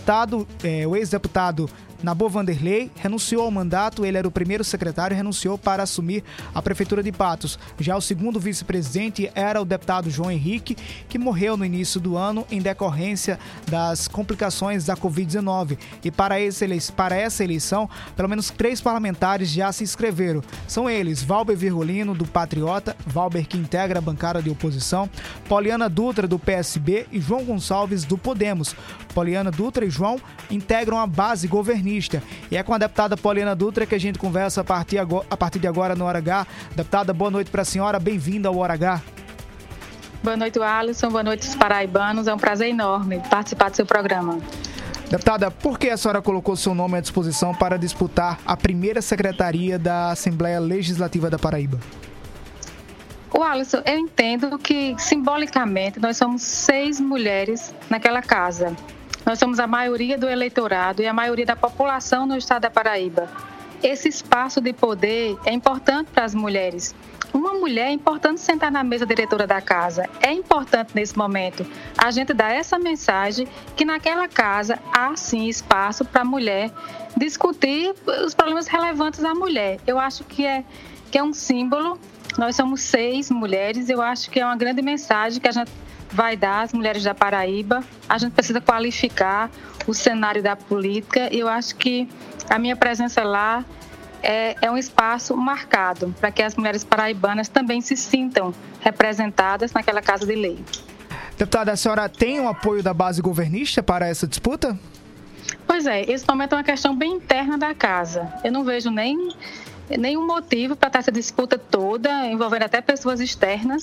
O ex-deputado Nabor Vanderlei renunciou ao mandato, ele era o primeiro secretário e renunciou para assumir a Prefeitura de Patos. Já o segundo vice-presidente era o deputado João Henrique, que morreu no início do ano em decorrência das complicações da Covid-19. E para essa eleição, pelo menos 3 parlamentares já se inscreveram. São eles, Valber Virgolino, do Patriota, Valber, que integra a bancada de oposição, Poliana Dutra, do PSB, e João Gonçalves, do Podemos. Poliana Dutra e João integram a base governista. E é com a deputada Poliana Dutra que a gente conversa a partir de agora no Hora H. Deputada, boa noite para a senhora, bem-vinda ao Hora H. Boa noite, Alisson, boa noite, os paraibanos, é um prazer enorme participar do seu programa. Deputada, por que a senhora colocou seu nome à disposição para disputar a primeira secretaria da Assembleia Legislativa da Paraíba? Alisson, eu entendo que simbolicamente nós somos 6 mulheres naquela casa. Nós somos a maioria do eleitorado e a maioria da população no estado da Paraíba. Esse espaço de poder é importante para as mulheres. Uma mulher é importante sentar na mesa diretora da casa. É importante nesse momento a gente dar essa mensagem que naquela casa há sim espaço para a mulher discutir os problemas relevantes da mulher. Eu acho que é um símbolo. Nós somos 6 mulheres. Eu acho que é uma grande mensagem que a gente vai dar às mulheres da Paraíba. A gente precisa qualificar o cenário da política e eu acho que a minha presença lá é um espaço marcado para que as mulheres paraibanas também se sintam representadas naquela casa de lei. Deputada, a senhora tem o apoio da base governista para essa disputa? Pois é, esse momento é uma questão bem interna da casa. Eu não vejo nenhum motivo para essa disputa toda, envolvendo até pessoas externa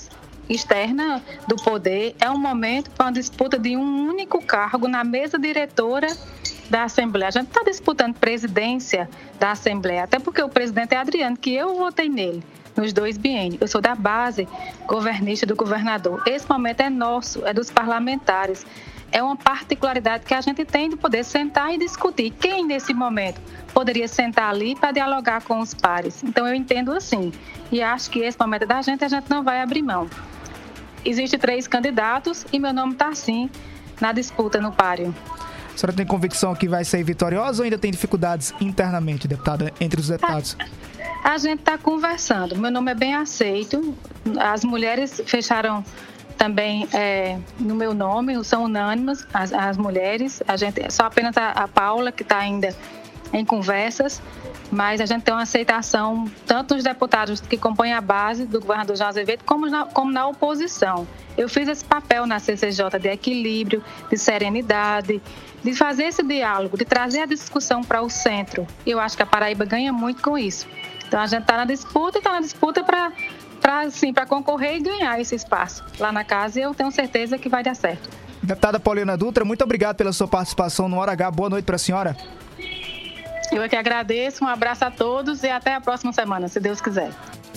do poder. É um momento para uma disputa de um único cargo na mesa diretora da Assembleia. A gente está disputando presidência da Assembleia, até porque o presidente é Adriano, que eu votei nele nos 2 biênios. Eu sou da base governista do governador. Esse momento é nosso, é dos parlamentares. É uma particularidade que a gente tem de poder sentar e discutir. Quem, nesse momento, poderia sentar ali para dialogar com os pares? Então, eu entendo assim. E acho que esse momento da gente, a gente não vai abrir mão. Existem 3 candidatos e meu nome está, sim, na disputa no páreo. A senhora tem convicção que vai sair vitoriosa ou ainda tem dificuldades internamente, deputada, entre os deputados? A gente está conversando. Meu nome é bem aceito. As mulheres fecharam também no meu nome, são unânimes as mulheres. A gente, só apenas a Paula, que está ainda em conversas, mas a gente tem uma aceitação tanto dos deputados que compõem a base do governador João Azevedo como na oposição. Eu fiz esse papel na CCJ de equilíbrio, de serenidade, de fazer esse diálogo, de trazer a discussão para o centro. Eu acho que a Paraíba ganha muito com isso. Então a gente está na disputa para para concorrer e ganhar esse espaço lá na casa, e eu tenho certeza que vai dar certo. Deputada Paulina Dutra, muito obrigado pela sua participação no Hora H. Boa noite para a senhora. Eu é que agradeço, um abraço a todos e até a próxima semana, se Deus quiser.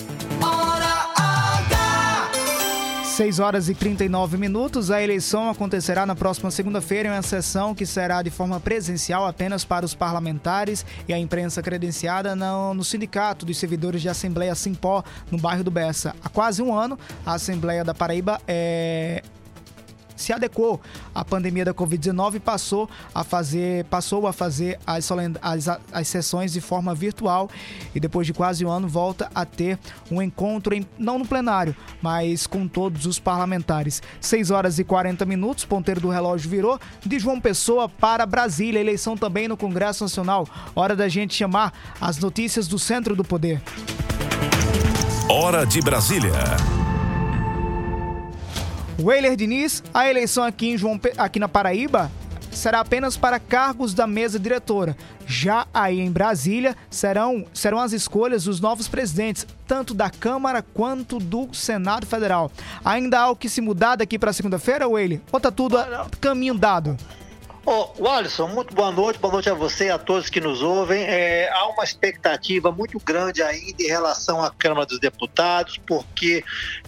6h39. A eleição acontecerá na próxima segunda-feira em uma sessão que será de forma presencial apenas para os parlamentares e a imprensa credenciada no Sindicato dos Servidores de Assembleia Simpó, no bairro do Bessa. Há quase um ano, a Assembleia da Paraíba se adequou à pandemia da Covid-19 e passou a fazer as sessões de forma virtual, e depois de quase um ano volta a ter um encontro, não no plenário, mas com todos os parlamentares. 6h40, ponteiro do relógio virou de João Pessoa para Brasília, eleição também no Congresso Nacional. Hora da gente chamar as notícias do Centro do Poder. Hora de Brasília. Weiler Diniz, a eleição aqui na Paraíba será apenas para cargos da mesa diretora. Já aí em Brasília serão as escolhas dos novos presidentes, tanto da Câmara quanto do Senado Federal. Ainda há o que se mudar daqui para segunda-feira, Weiler? Ou tá tudo a caminho dado? Alisson, muito boa noite a você e a todos que nos ouvem. Há uma expectativa muito grande ainda em relação à Câmara dos Deputados, porque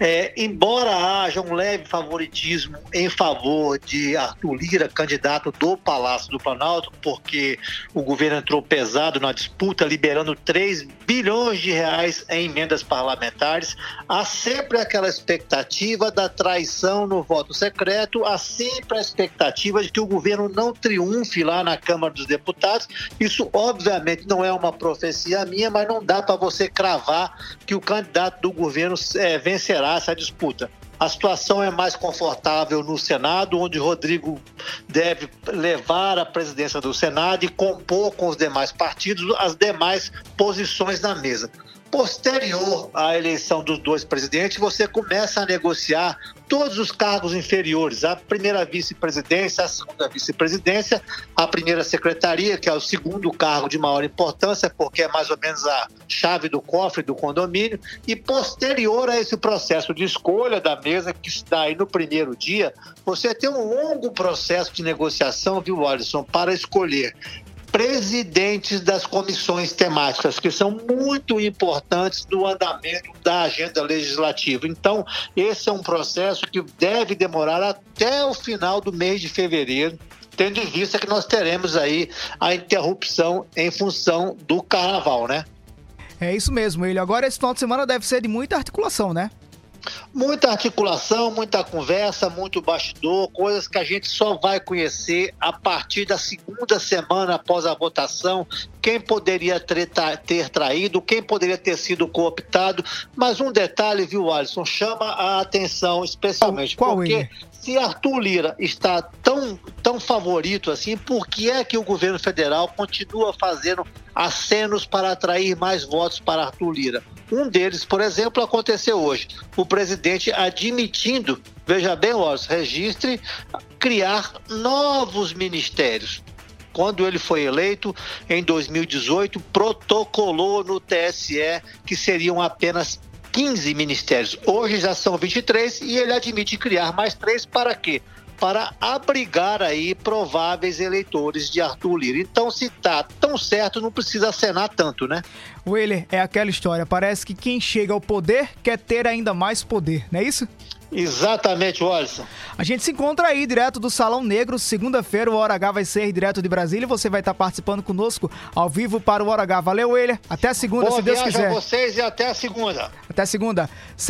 embora haja um leve favoritismo em favor de Arthur Lira, candidato do Palácio do Planalto, porque o governo entrou pesado na disputa, liberando 3 bilhões de reais em emendas parlamentares, há sempre aquela expectativa da traição no voto secreto, há sempre a expectativa de que o governo não triunfe lá na Câmara dos Deputados. Isso obviamente não é uma profecia minha, mas não dá para você cravar que o candidato do governo vencerá essa disputa. A situação é mais confortável no Senado, onde Rodrigo deve levar a presidência do Senado e compor com os demais partidos as demais posições na mesa. Posterior à eleição dos dois presidentes, você começa a negociar todos os cargos inferiores, a primeira vice-presidência, a segunda vice-presidência, a primeira secretaria, que é o segundo cargo de maior importância, porque é mais ou menos a chave do cofre do condomínio, e posterior a esse processo de escolha da mesa, que está aí no primeiro dia, você tem um longo processo de negociação, viu, Alisson, para escolher presidentes das comissões temáticas, que são muito importantes no andamento da agenda legislativa. Então, esse é um processo que deve demorar até o final do mês de fevereiro, tendo em vista que nós teremos aí a interrupção em função do carnaval, né? É isso mesmo, ele. Agora, esse final de semana deve ser de muita articulação, né? Muita articulação, muita conversa, muito bastidor, coisas que a gente só vai conhecer a partir da segunda semana após a votação, quem poderia ter traído, quem poderia ter sido cooptado. Mas um detalhe, viu, Alisson, chama a atenção especialmente. Qual porque ele? Se Arthur Lira está tão favorito assim, por que é que o governo federal continua fazendo acenos para atrair mais votos para Arthur Lira? Um deles, por exemplo, aconteceu hoje. O presidente admitindo, veja bem, registre, criar novos ministérios. Quando ele foi eleito, em 2018, protocolou no TSE que seriam apenas 15 ministérios. Hoje já são 23 e ele admite criar mais 3 para quê? Para abrigar aí prováveis eleitores de Arthur Lira. Então, se tá tão certo, não precisa acenar tanto, né? Weiler, é aquela história, parece que quem chega ao poder quer ter ainda mais poder, não é isso? Exatamente, Alisson. A gente se encontra aí direto do Salão Negro, segunda-feira o Hora H vai ser direto de Brasília e você vai estar participando conosco ao vivo para o Hora H. Valeu, Weiler, até a segunda, se Deus quiser. Boa viagem a vocês e até a segunda. Até a segunda,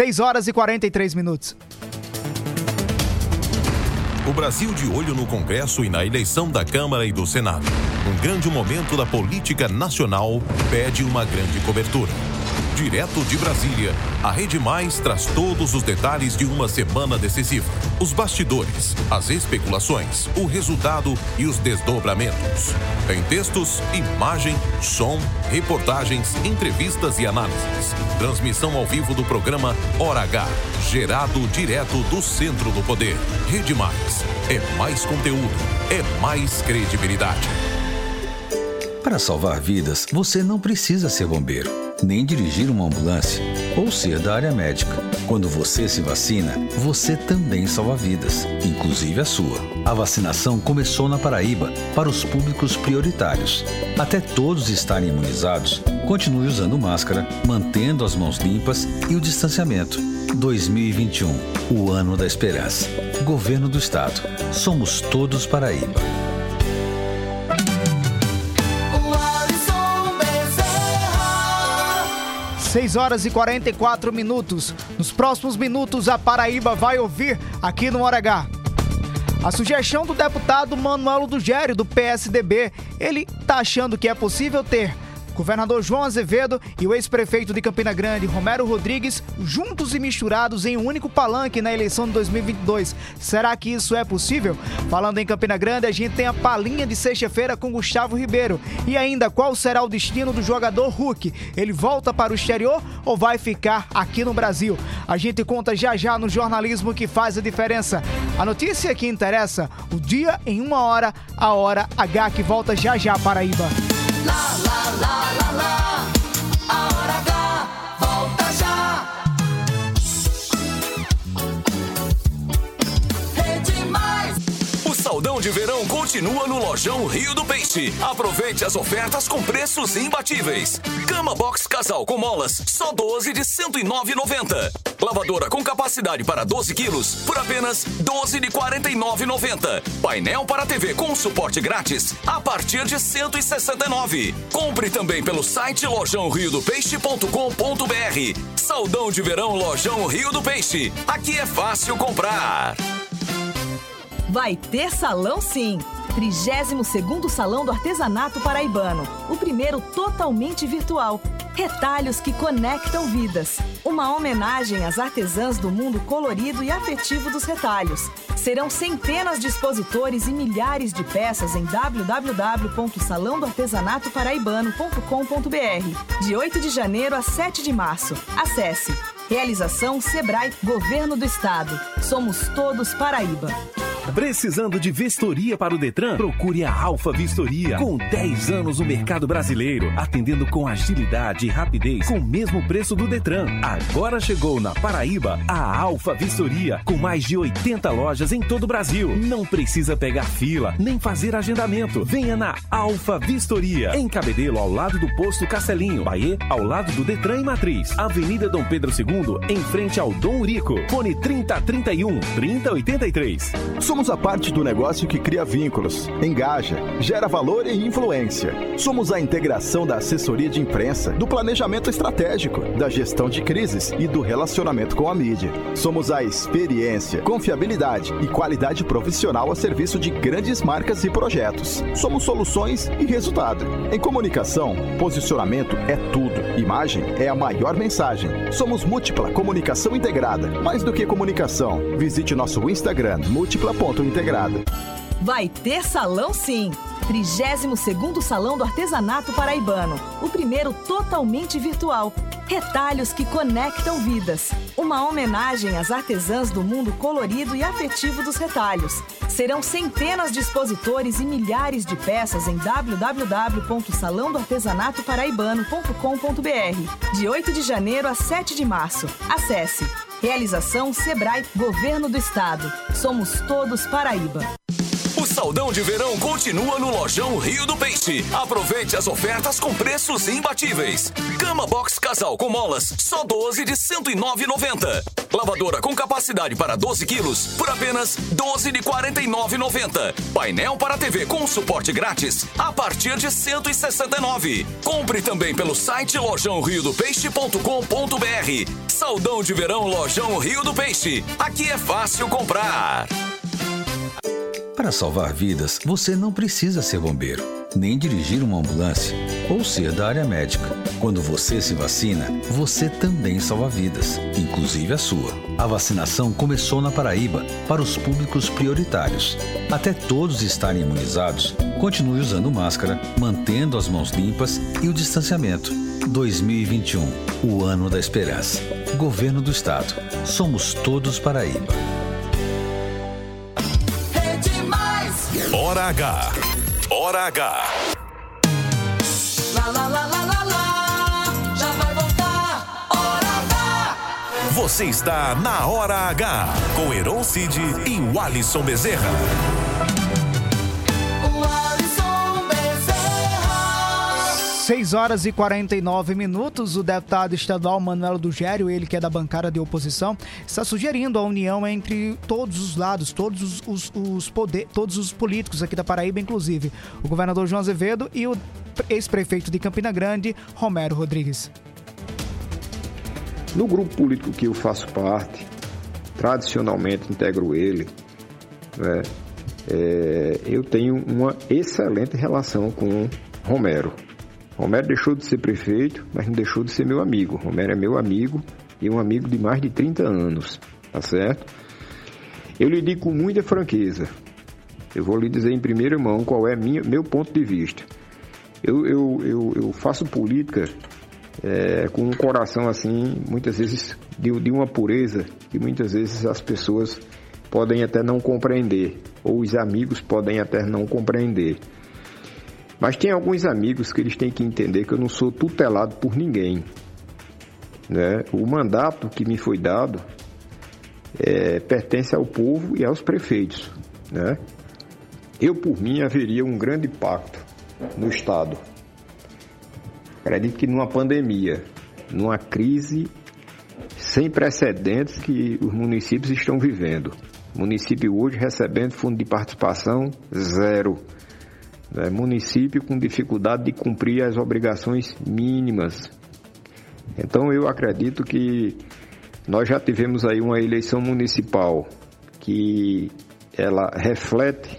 6h43. O Brasil de olho no Congresso e na eleição da Câmara e do Senado. Um grande momento da política nacional pede uma grande cobertura. Direto de Brasília, a Rede Mais traz todos os detalhes de uma semana decisiva. Os bastidores, as especulações, o resultado e os desdobramentos. Em textos, imagem, som, reportagens, entrevistas e análises. Transmissão ao vivo do programa Hora H, gerado direto do centro do poder. Rede Mais. É mais conteúdo, é mais credibilidade. Para salvar vidas, você não precisa ser bombeiro, nem dirigir uma ambulância, ou ser da área médica. Quando você se vacina, você também salva vidas, inclusive a sua. A vacinação começou na Paraíba para os públicos prioritários. Até todos estarem imunizados, continue usando máscara, mantendo as mãos limpas e o distanciamento. 2021, o ano da esperança. Governo do Estado. Somos todos Paraíba. 6 horas e 44 minutos. Nos próximos minutos, a Paraíba vai ouvir aqui no Hora H a sugestão do deputado Manuel Dugério, do PSDB. Ele está achando que é possível ter governador João Azevedo e o ex-prefeito de Campina Grande, Romero Rodrigues, juntos e misturados em um único palanque na eleição de 2022. Será que isso é possível? Falando em Campina Grande, a gente tem a palhinha de sexta-feira com Gustavo Ribeiro. E ainda, qual será o destino do jogador Hulk? Ele volta para o exterior ou vai ficar aqui no Brasil? A gente conta já já no jornalismo que faz a diferença. A notícia que interessa, o dia em 1 hora, a Hora H, que volta já já, Paraíba. A Hora H volta já. Rede Mais. O Saldão de Verão continua no Lojão Rio do Peixe. Aproveite as ofertas com preços imbatíveis. Cama Box Casal com molas, só 12 de R$ 109,90. Lavadora com capacidade para 12 quilos, por apenas 12 de R$ 49,90. Painel para TV com suporte grátis, a partir de R$ 169. Compre também pelo site lojãoriodopeixe.com.br. Saldão de Verão Lojão Rio do Peixe. Aqui é fácil comprar. Vai ter salão sim! 32º Salão do Artesanato Paraibano. O primeiro totalmente virtual. Retalhos que conectam vidas. Uma homenagem às artesãs do mundo colorido e afetivo dos retalhos. Serão centenas de expositores e milhares de peças em www.salãodoartesanatoparaibano.com.br. De 8 de janeiro a 7 de março. Acesse. Realização Sebrae, Governo do Estado. Somos todos Paraíba. Precisando de vistoria para o Detran? Procure a Alfa Vistoria. Com 10 anos no mercado brasileiro, atendendo com agilidade e rapidez, com o mesmo preço do Detran. Agora chegou na Paraíba a Alfa Vistoria, com mais de 80 lojas em todo o Brasil. Não precisa pegar fila, nem fazer agendamento. Venha na Alfa Vistoria, em Cabedelo, ao lado do posto Castelinho. Bahia, ao lado do Detran e Matriz. Avenida Dom Pedro II, em frente ao Dom Urico. Fone 3031-3083. Somos a parte do negócio que cria vínculos, engaja, gera valor e influência. Somos a integração da assessoria de imprensa, do planejamento estratégico, da gestão de crises e do relacionamento com a mídia. Somos a experiência, confiabilidade e qualidade profissional a serviço de grandes marcas e projetos. Somos soluções e resultado. Em comunicação, posicionamento é tudo. Imagem é a maior mensagem. Somos Múltipla Comunicação Integrada. Mais do que comunicação, visite nosso Instagram, múltipla.integrada. Vai ter salão sim! 32º Salão do Artesanato Paraibano. O primeiro totalmente virtual. Retalhos que conectam vidas. Uma homenagem às artesãs do mundo colorido e afetivo dos retalhos. Serão centenas de expositores e milhares de peças em www.salãodoartesanatoparaibano.com.br. De 8 de janeiro a 7 de março. Acesse. Realização Sebrae, Governo do Estado. Somos todos Paraíba. O Saldão de Verão continua no Lojão Rio do Peixe. Aproveite as ofertas com preços imbatíveis. Cama Box Casal com molas, só 12 de R$ 109,90. Lavadora com capacidade para 12 quilos, por apenas 12 de R$ 49,90. Painel para TV com suporte grátis, a partir de R$ 169. Compre também pelo site lojãoriodopeixe.com.br. Saldão de Verão Lojão Rio do Peixe. Aqui é fácil comprar. Para salvar vidas, você não precisa ser bombeiro, nem dirigir uma ambulância ou ser da área médica. Quando você se vacina, você também salva vidas, inclusive a sua. A vacinação começou na Paraíba para os públicos prioritários. Até todos estarem imunizados, continue usando máscara, mantendo as mãos limpas e o distanciamento. 2021, o ano da esperança. Governo do Estado. Somos todos Paraíba. Hora H. Hora H. Já vai voltar. Hora H. Você está na Hora H, com Heron Cid e o Alisson Bezerra. 6h49, o deputado estadual Manuel do Gério, ele que é da bancada de oposição, está sugerindo a união entre todos os lados, todos os políticos aqui da Paraíba, inclusive o governador João Azevedo e o ex-prefeito de Campina Grande, Romero Rodrigues. No grupo político que eu faço parte, tradicionalmente integro ele, né, eu tenho uma excelente relação com Romero. Romero deixou de ser prefeito, mas não deixou de ser meu amigo. Romero é meu amigo e um amigo de mais de 30 anos, tá certo? Eu lhe digo com muita franqueza. Eu vou lhe dizer em primeira mão qual é meu ponto de vista. Eu faço política com um coração assim, muitas vezes de uma pureza que muitas vezes as pessoas podem até não compreender, ou os amigos podem até não compreender. Mas tem alguns amigos que eles têm que entender que eu não sou tutelado por ninguém, né? O mandato que me foi dado pertence ao povo e aos prefeitos, né? Eu, por mim, haveria um grande pacto no Estado. Acredito que numa pandemia, numa crise sem precedentes que os municípios estão vivendo. O município hoje recebendo fundo de participação zero. Município com dificuldade de cumprir as obrigações mínimas. Então eu acredito que nós já tivemos aí uma eleição municipal que ela reflete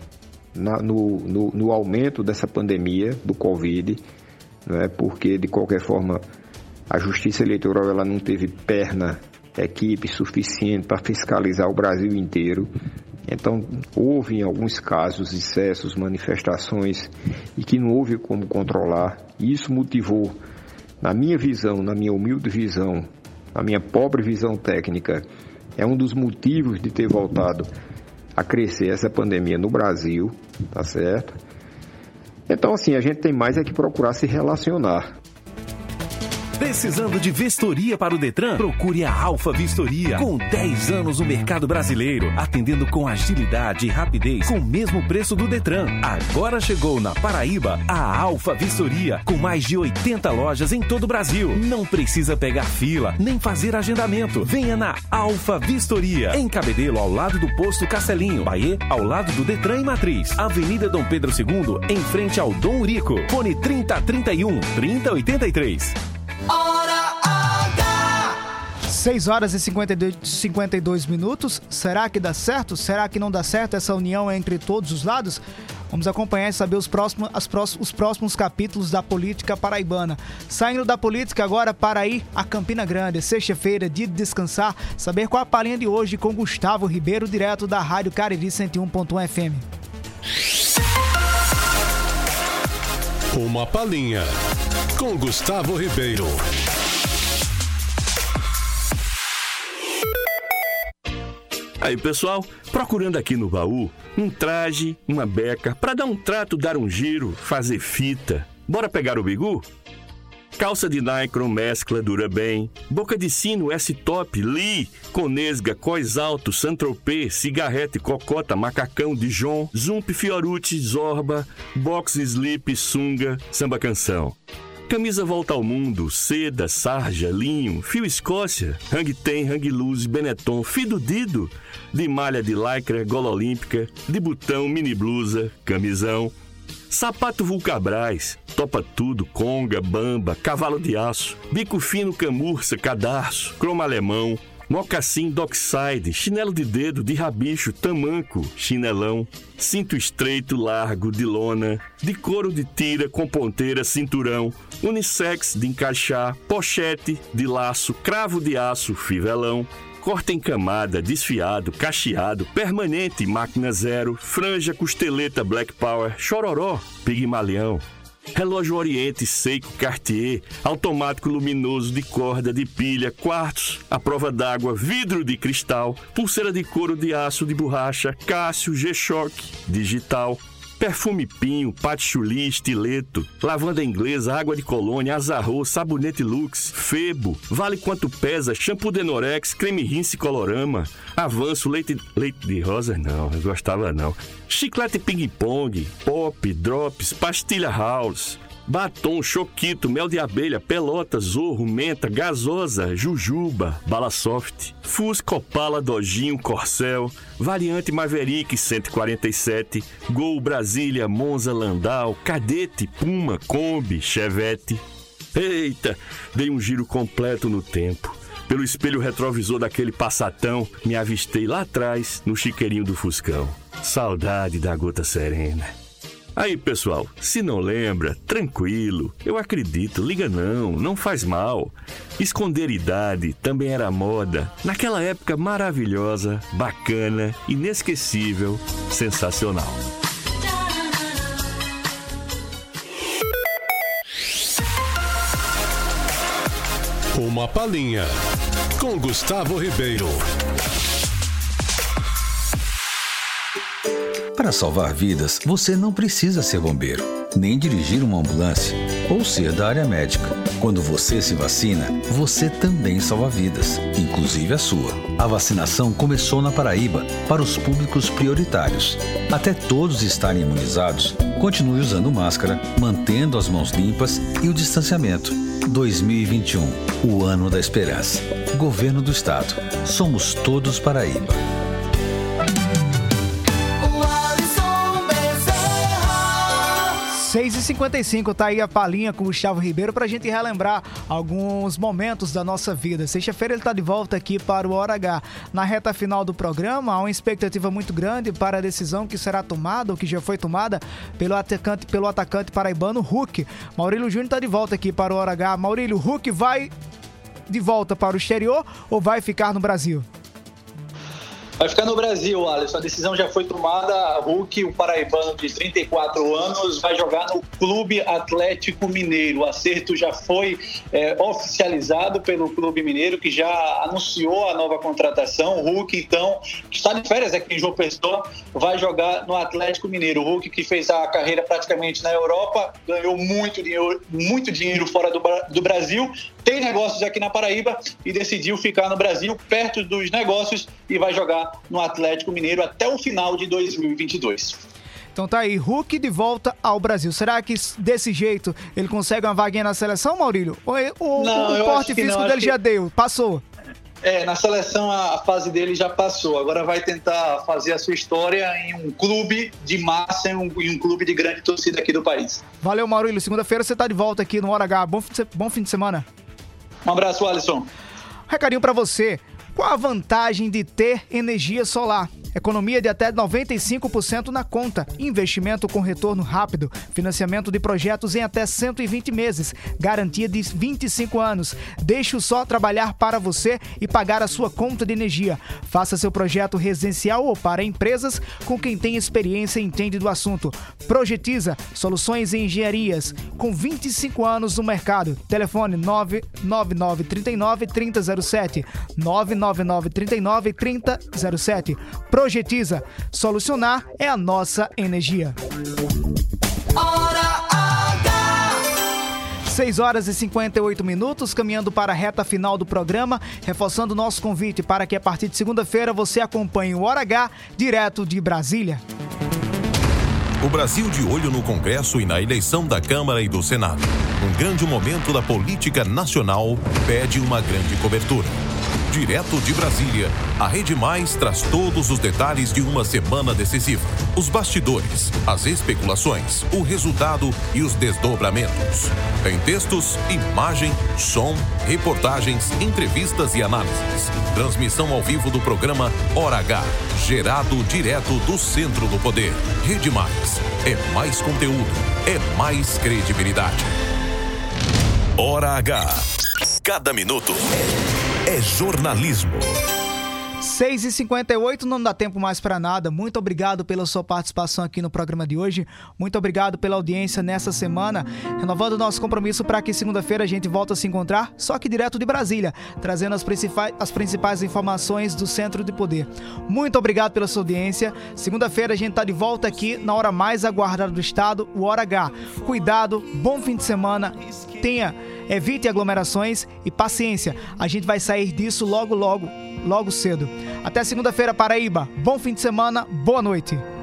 no aumento dessa pandemia do Covid, né? Porque de qualquer forma a Justiça Eleitoral ela não teve equipe suficiente para fiscalizar o Brasil inteiro. Então, houve em alguns casos excessos, manifestações e que não houve como controlar. E isso motivou, na minha visão, na minha humilde visão, na minha pobre visão técnica, é um dos motivos de ter voltado a crescer essa pandemia no Brasil, tá certo? Então, assim, a gente tem mais é que procurar se relacionar. Precisando de vistoria para o Detran? Procure a Alfa Vistoria. Com 10 anos no mercado brasileiro, atendendo com agilidade e rapidez, com o mesmo preço do Detran. Agora chegou na Paraíba a Alfa Vistoria, com mais de 80 lojas em todo o Brasil. Não precisa pegar fila, nem fazer agendamento. Venha na Alfa Vistoria, em Cabedelo, ao lado do posto Castelinho. Bahia, ao lado do Detran e Matriz. Avenida Dom Pedro II, em frente ao Dom Urico. Fone 3031-3083. Hora H. 6h52. Será que dá certo? Será que não dá certo essa união entre todos os lados? Vamos acompanhar e saber os próximos capítulos da política paraibana. Saindo da política agora para ir a Campina Grande. Sexta-feira, dia de descansar. Saber qual a palhinha de hoje com Gustavo Ribeiro, direto da Rádio Cariri 101.1 FM. Uma palhinha com Gustavo Ribeiro. Aí, pessoal, procurando aqui no baú um traje, uma beca, para dar um trato, dar um giro, fazer fita. Bora pegar o bigu? Calça de Nycron, mescla, dura bem. Boca de sino, S-top, Lee, Conesga, Cós Alto, Saint-Tropez, Cigarrete, Cocota, Macacão, Dijon, Zump, Fiorucci, Zorba, Box, Slip, Sunga, Samba Canção. Camisa Volta ao Mundo, seda, sarja, linho, fio Escócia, Hang Ten, Hang Loose, Benetton, Fido Dido, de malha de lycra, gola olímpica, de botão, mini blusa, camisão. Sapato Vulcabras, Topa Tudo, Conga, Bamba, Cavalo de Aço, Bico Fino, Camurça, Cadarço, Croma Alemão, Mocassim, Dockside, chinelo de dedo, de rabicho, tamanco, chinelão, cinto estreito, largo, de lona, de couro de tira, com ponteira, cinturão, unissex, de encaixar, pochete, de laço, cravo de aço, fivelão, corta em camada, desfiado, cacheado, permanente, máquina zero, franja, costeleta, Black Power, chororó, Pigmalião. Relógio Oriente, Seiko, Cartier, automático luminoso de corda, de pilha, quartzo, à prova d'água, vidro de cristal, pulseira de couro de aço de borracha, Cássio, G-Shock, digital, Perfume Pinho, patchouli, estileto, lavanda inglesa, água de colônia, azarro, sabonete Lux, Febo, vale quanto pesa, shampoo Denorex, creme rinse Colorama, Avanço, leite de rosa, não, eu gostava não. Chiclete ping-pong, pop, drops, pastilha House, batom, choquito, mel de abelha, pelota, zorro, menta, gasosa, jujuba, bala soft, Fusca, Opala, Dojinho, Corcel, variante Maverick 147, Gol, Brasília, Monza, Landau, Cadete, Puma, Kombi, Chevette. Eita, dei um giro completo no tempo. Pelo espelho retrovisor daquele Passatão, me avistei lá atrás, no chiqueirinho do Fuscão. Saudade da gota serena. Aí, pessoal, se não lembra, tranquilo, eu acredito, liga não faz mal. Esconder idade também era moda, naquela época maravilhosa, bacana, inesquecível, sensacional. Uma palhinha com Gustavo Ribeiro. Para salvar vidas, você não precisa ser bombeiro, nem dirigir uma ambulância ou ser da área médica. Quando você se vacina, você também salva vidas, inclusive a sua. A vacinação começou na Paraíba para os públicos prioritários. Até todos estarem imunizados, continue usando máscara, mantendo as mãos limpas e o distanciamento. 2021, o ano da esperança. Governo do Estado. Somos todos Paraíba. 6h55, tá aí a palhinha com o Gustavo Ribeiro pra gente relembrar alguns momentos da nossa vida. Sexta-feira ele tá de volta aqui para o Hora H. Na reta final do programa, há uma expectativa muito grande para a decisão que será tomada, ou que já foi tomada, pelo atacante paraibano Hulk. Maurílio Júnior tá de volta aqui para o Hora H. Maurílio, Hulk vai de volta para o exterior ou vai ficar no Brasil? Vai ficar no Brasil, Alisson. A decisão já foi tomada. Hulk, o paraibano de 34 anos, vai jogar no Clube Atlético Mineiro. O acerto já foi oficializado pelo Clube Mineiro, que já anunciou a nova contratação. O Hulk, então, que está de férias aqui em João Pessoa, vai jogar no Atlético Mineiro. O Hulk, que fez a carreira praticamente na Europa, ganhou muito dinheiro fora do Brasil, tem negócios aqui na Paraíba e decidiu ficar no Brasil, perto dos negócios, e vai jogar no Atlético Mineiro até o final de 2022. Então tá aí, Hulk de volta ao Brasil. Será que desse jeito ele consegue uma vaguinha na seleção, Maurílio? Ou o porte físico dele já deu, passou? Na seleção a fase dele já passou. Agora vai tentar fazer a sua história em um clube de massa, em um clube de grande torcida aqui do país. Valeu, Maurílio. Segunda-feira você tá de volta aqui no Hora H. Bom fim de semana. Um abraço, Alisson. Recadinho pra você. Qual a vantagem de ter energia solar? Economia de até 95% na conta, investimento com retorno rápido, financiamento de projetos em até 120 meses, garantia de 25 anos. Deixe o sol trabalhar para você e pagar a sua conta de energia. Faça seu projeto residencial ou para empresas com quem tem experiência e entende do assunto. Projetiza soluções em engenharias com 25 anos no mercado. Telefone 99939-3007, 99939-3007. Projetiza. Solucionar é a nossa energia. Hora H. 6h58, caminhando para a reta final do programa, reforçando o nosso convite para que a partir de segunda-feira você acompanhe o Hora H direto de Brasília. O Brasil de olho no Congresso e na eleição da Câmara e do Senado. Um grande momento da política nacional pede uma grande cobertura. Direto de Brasília, a Rede Mais traz todos os detalhes de uma semana decisiva. Os bastidores, as especulações, o resultado e os desdobramentos. Em textos, imagem, som, reportagens, entrevistas e análises. Transmissão ao vivo do programa Hora H, gerado direto do centro do poder. Rede Mais. É mais conteúdo, é mais credibilidade. Hora H. Cada minuto é jornalismo. 6h58, não dá tempo mais para nada. Muito obrigado pela sua participação aqui no programa de hoje. Muito obrigado pela audiência nessa semana. Renovando o nosso compromisso para que segunda-feira a gente volta a se encontrar, só que direto de Brasília, trazendo as principais informações do Centro de Poder. Muito obrigado pela sua audiência. Segunda-feira a gente está de volta aqui na hora mais aguardada do estado, o Hora H. Cuidado, bom fim de semana, evite aglomerações e paciência. A gente vai sair disso logo cedo. Até segunda-feira, Paraíba. Bom fim de semana, boa noite.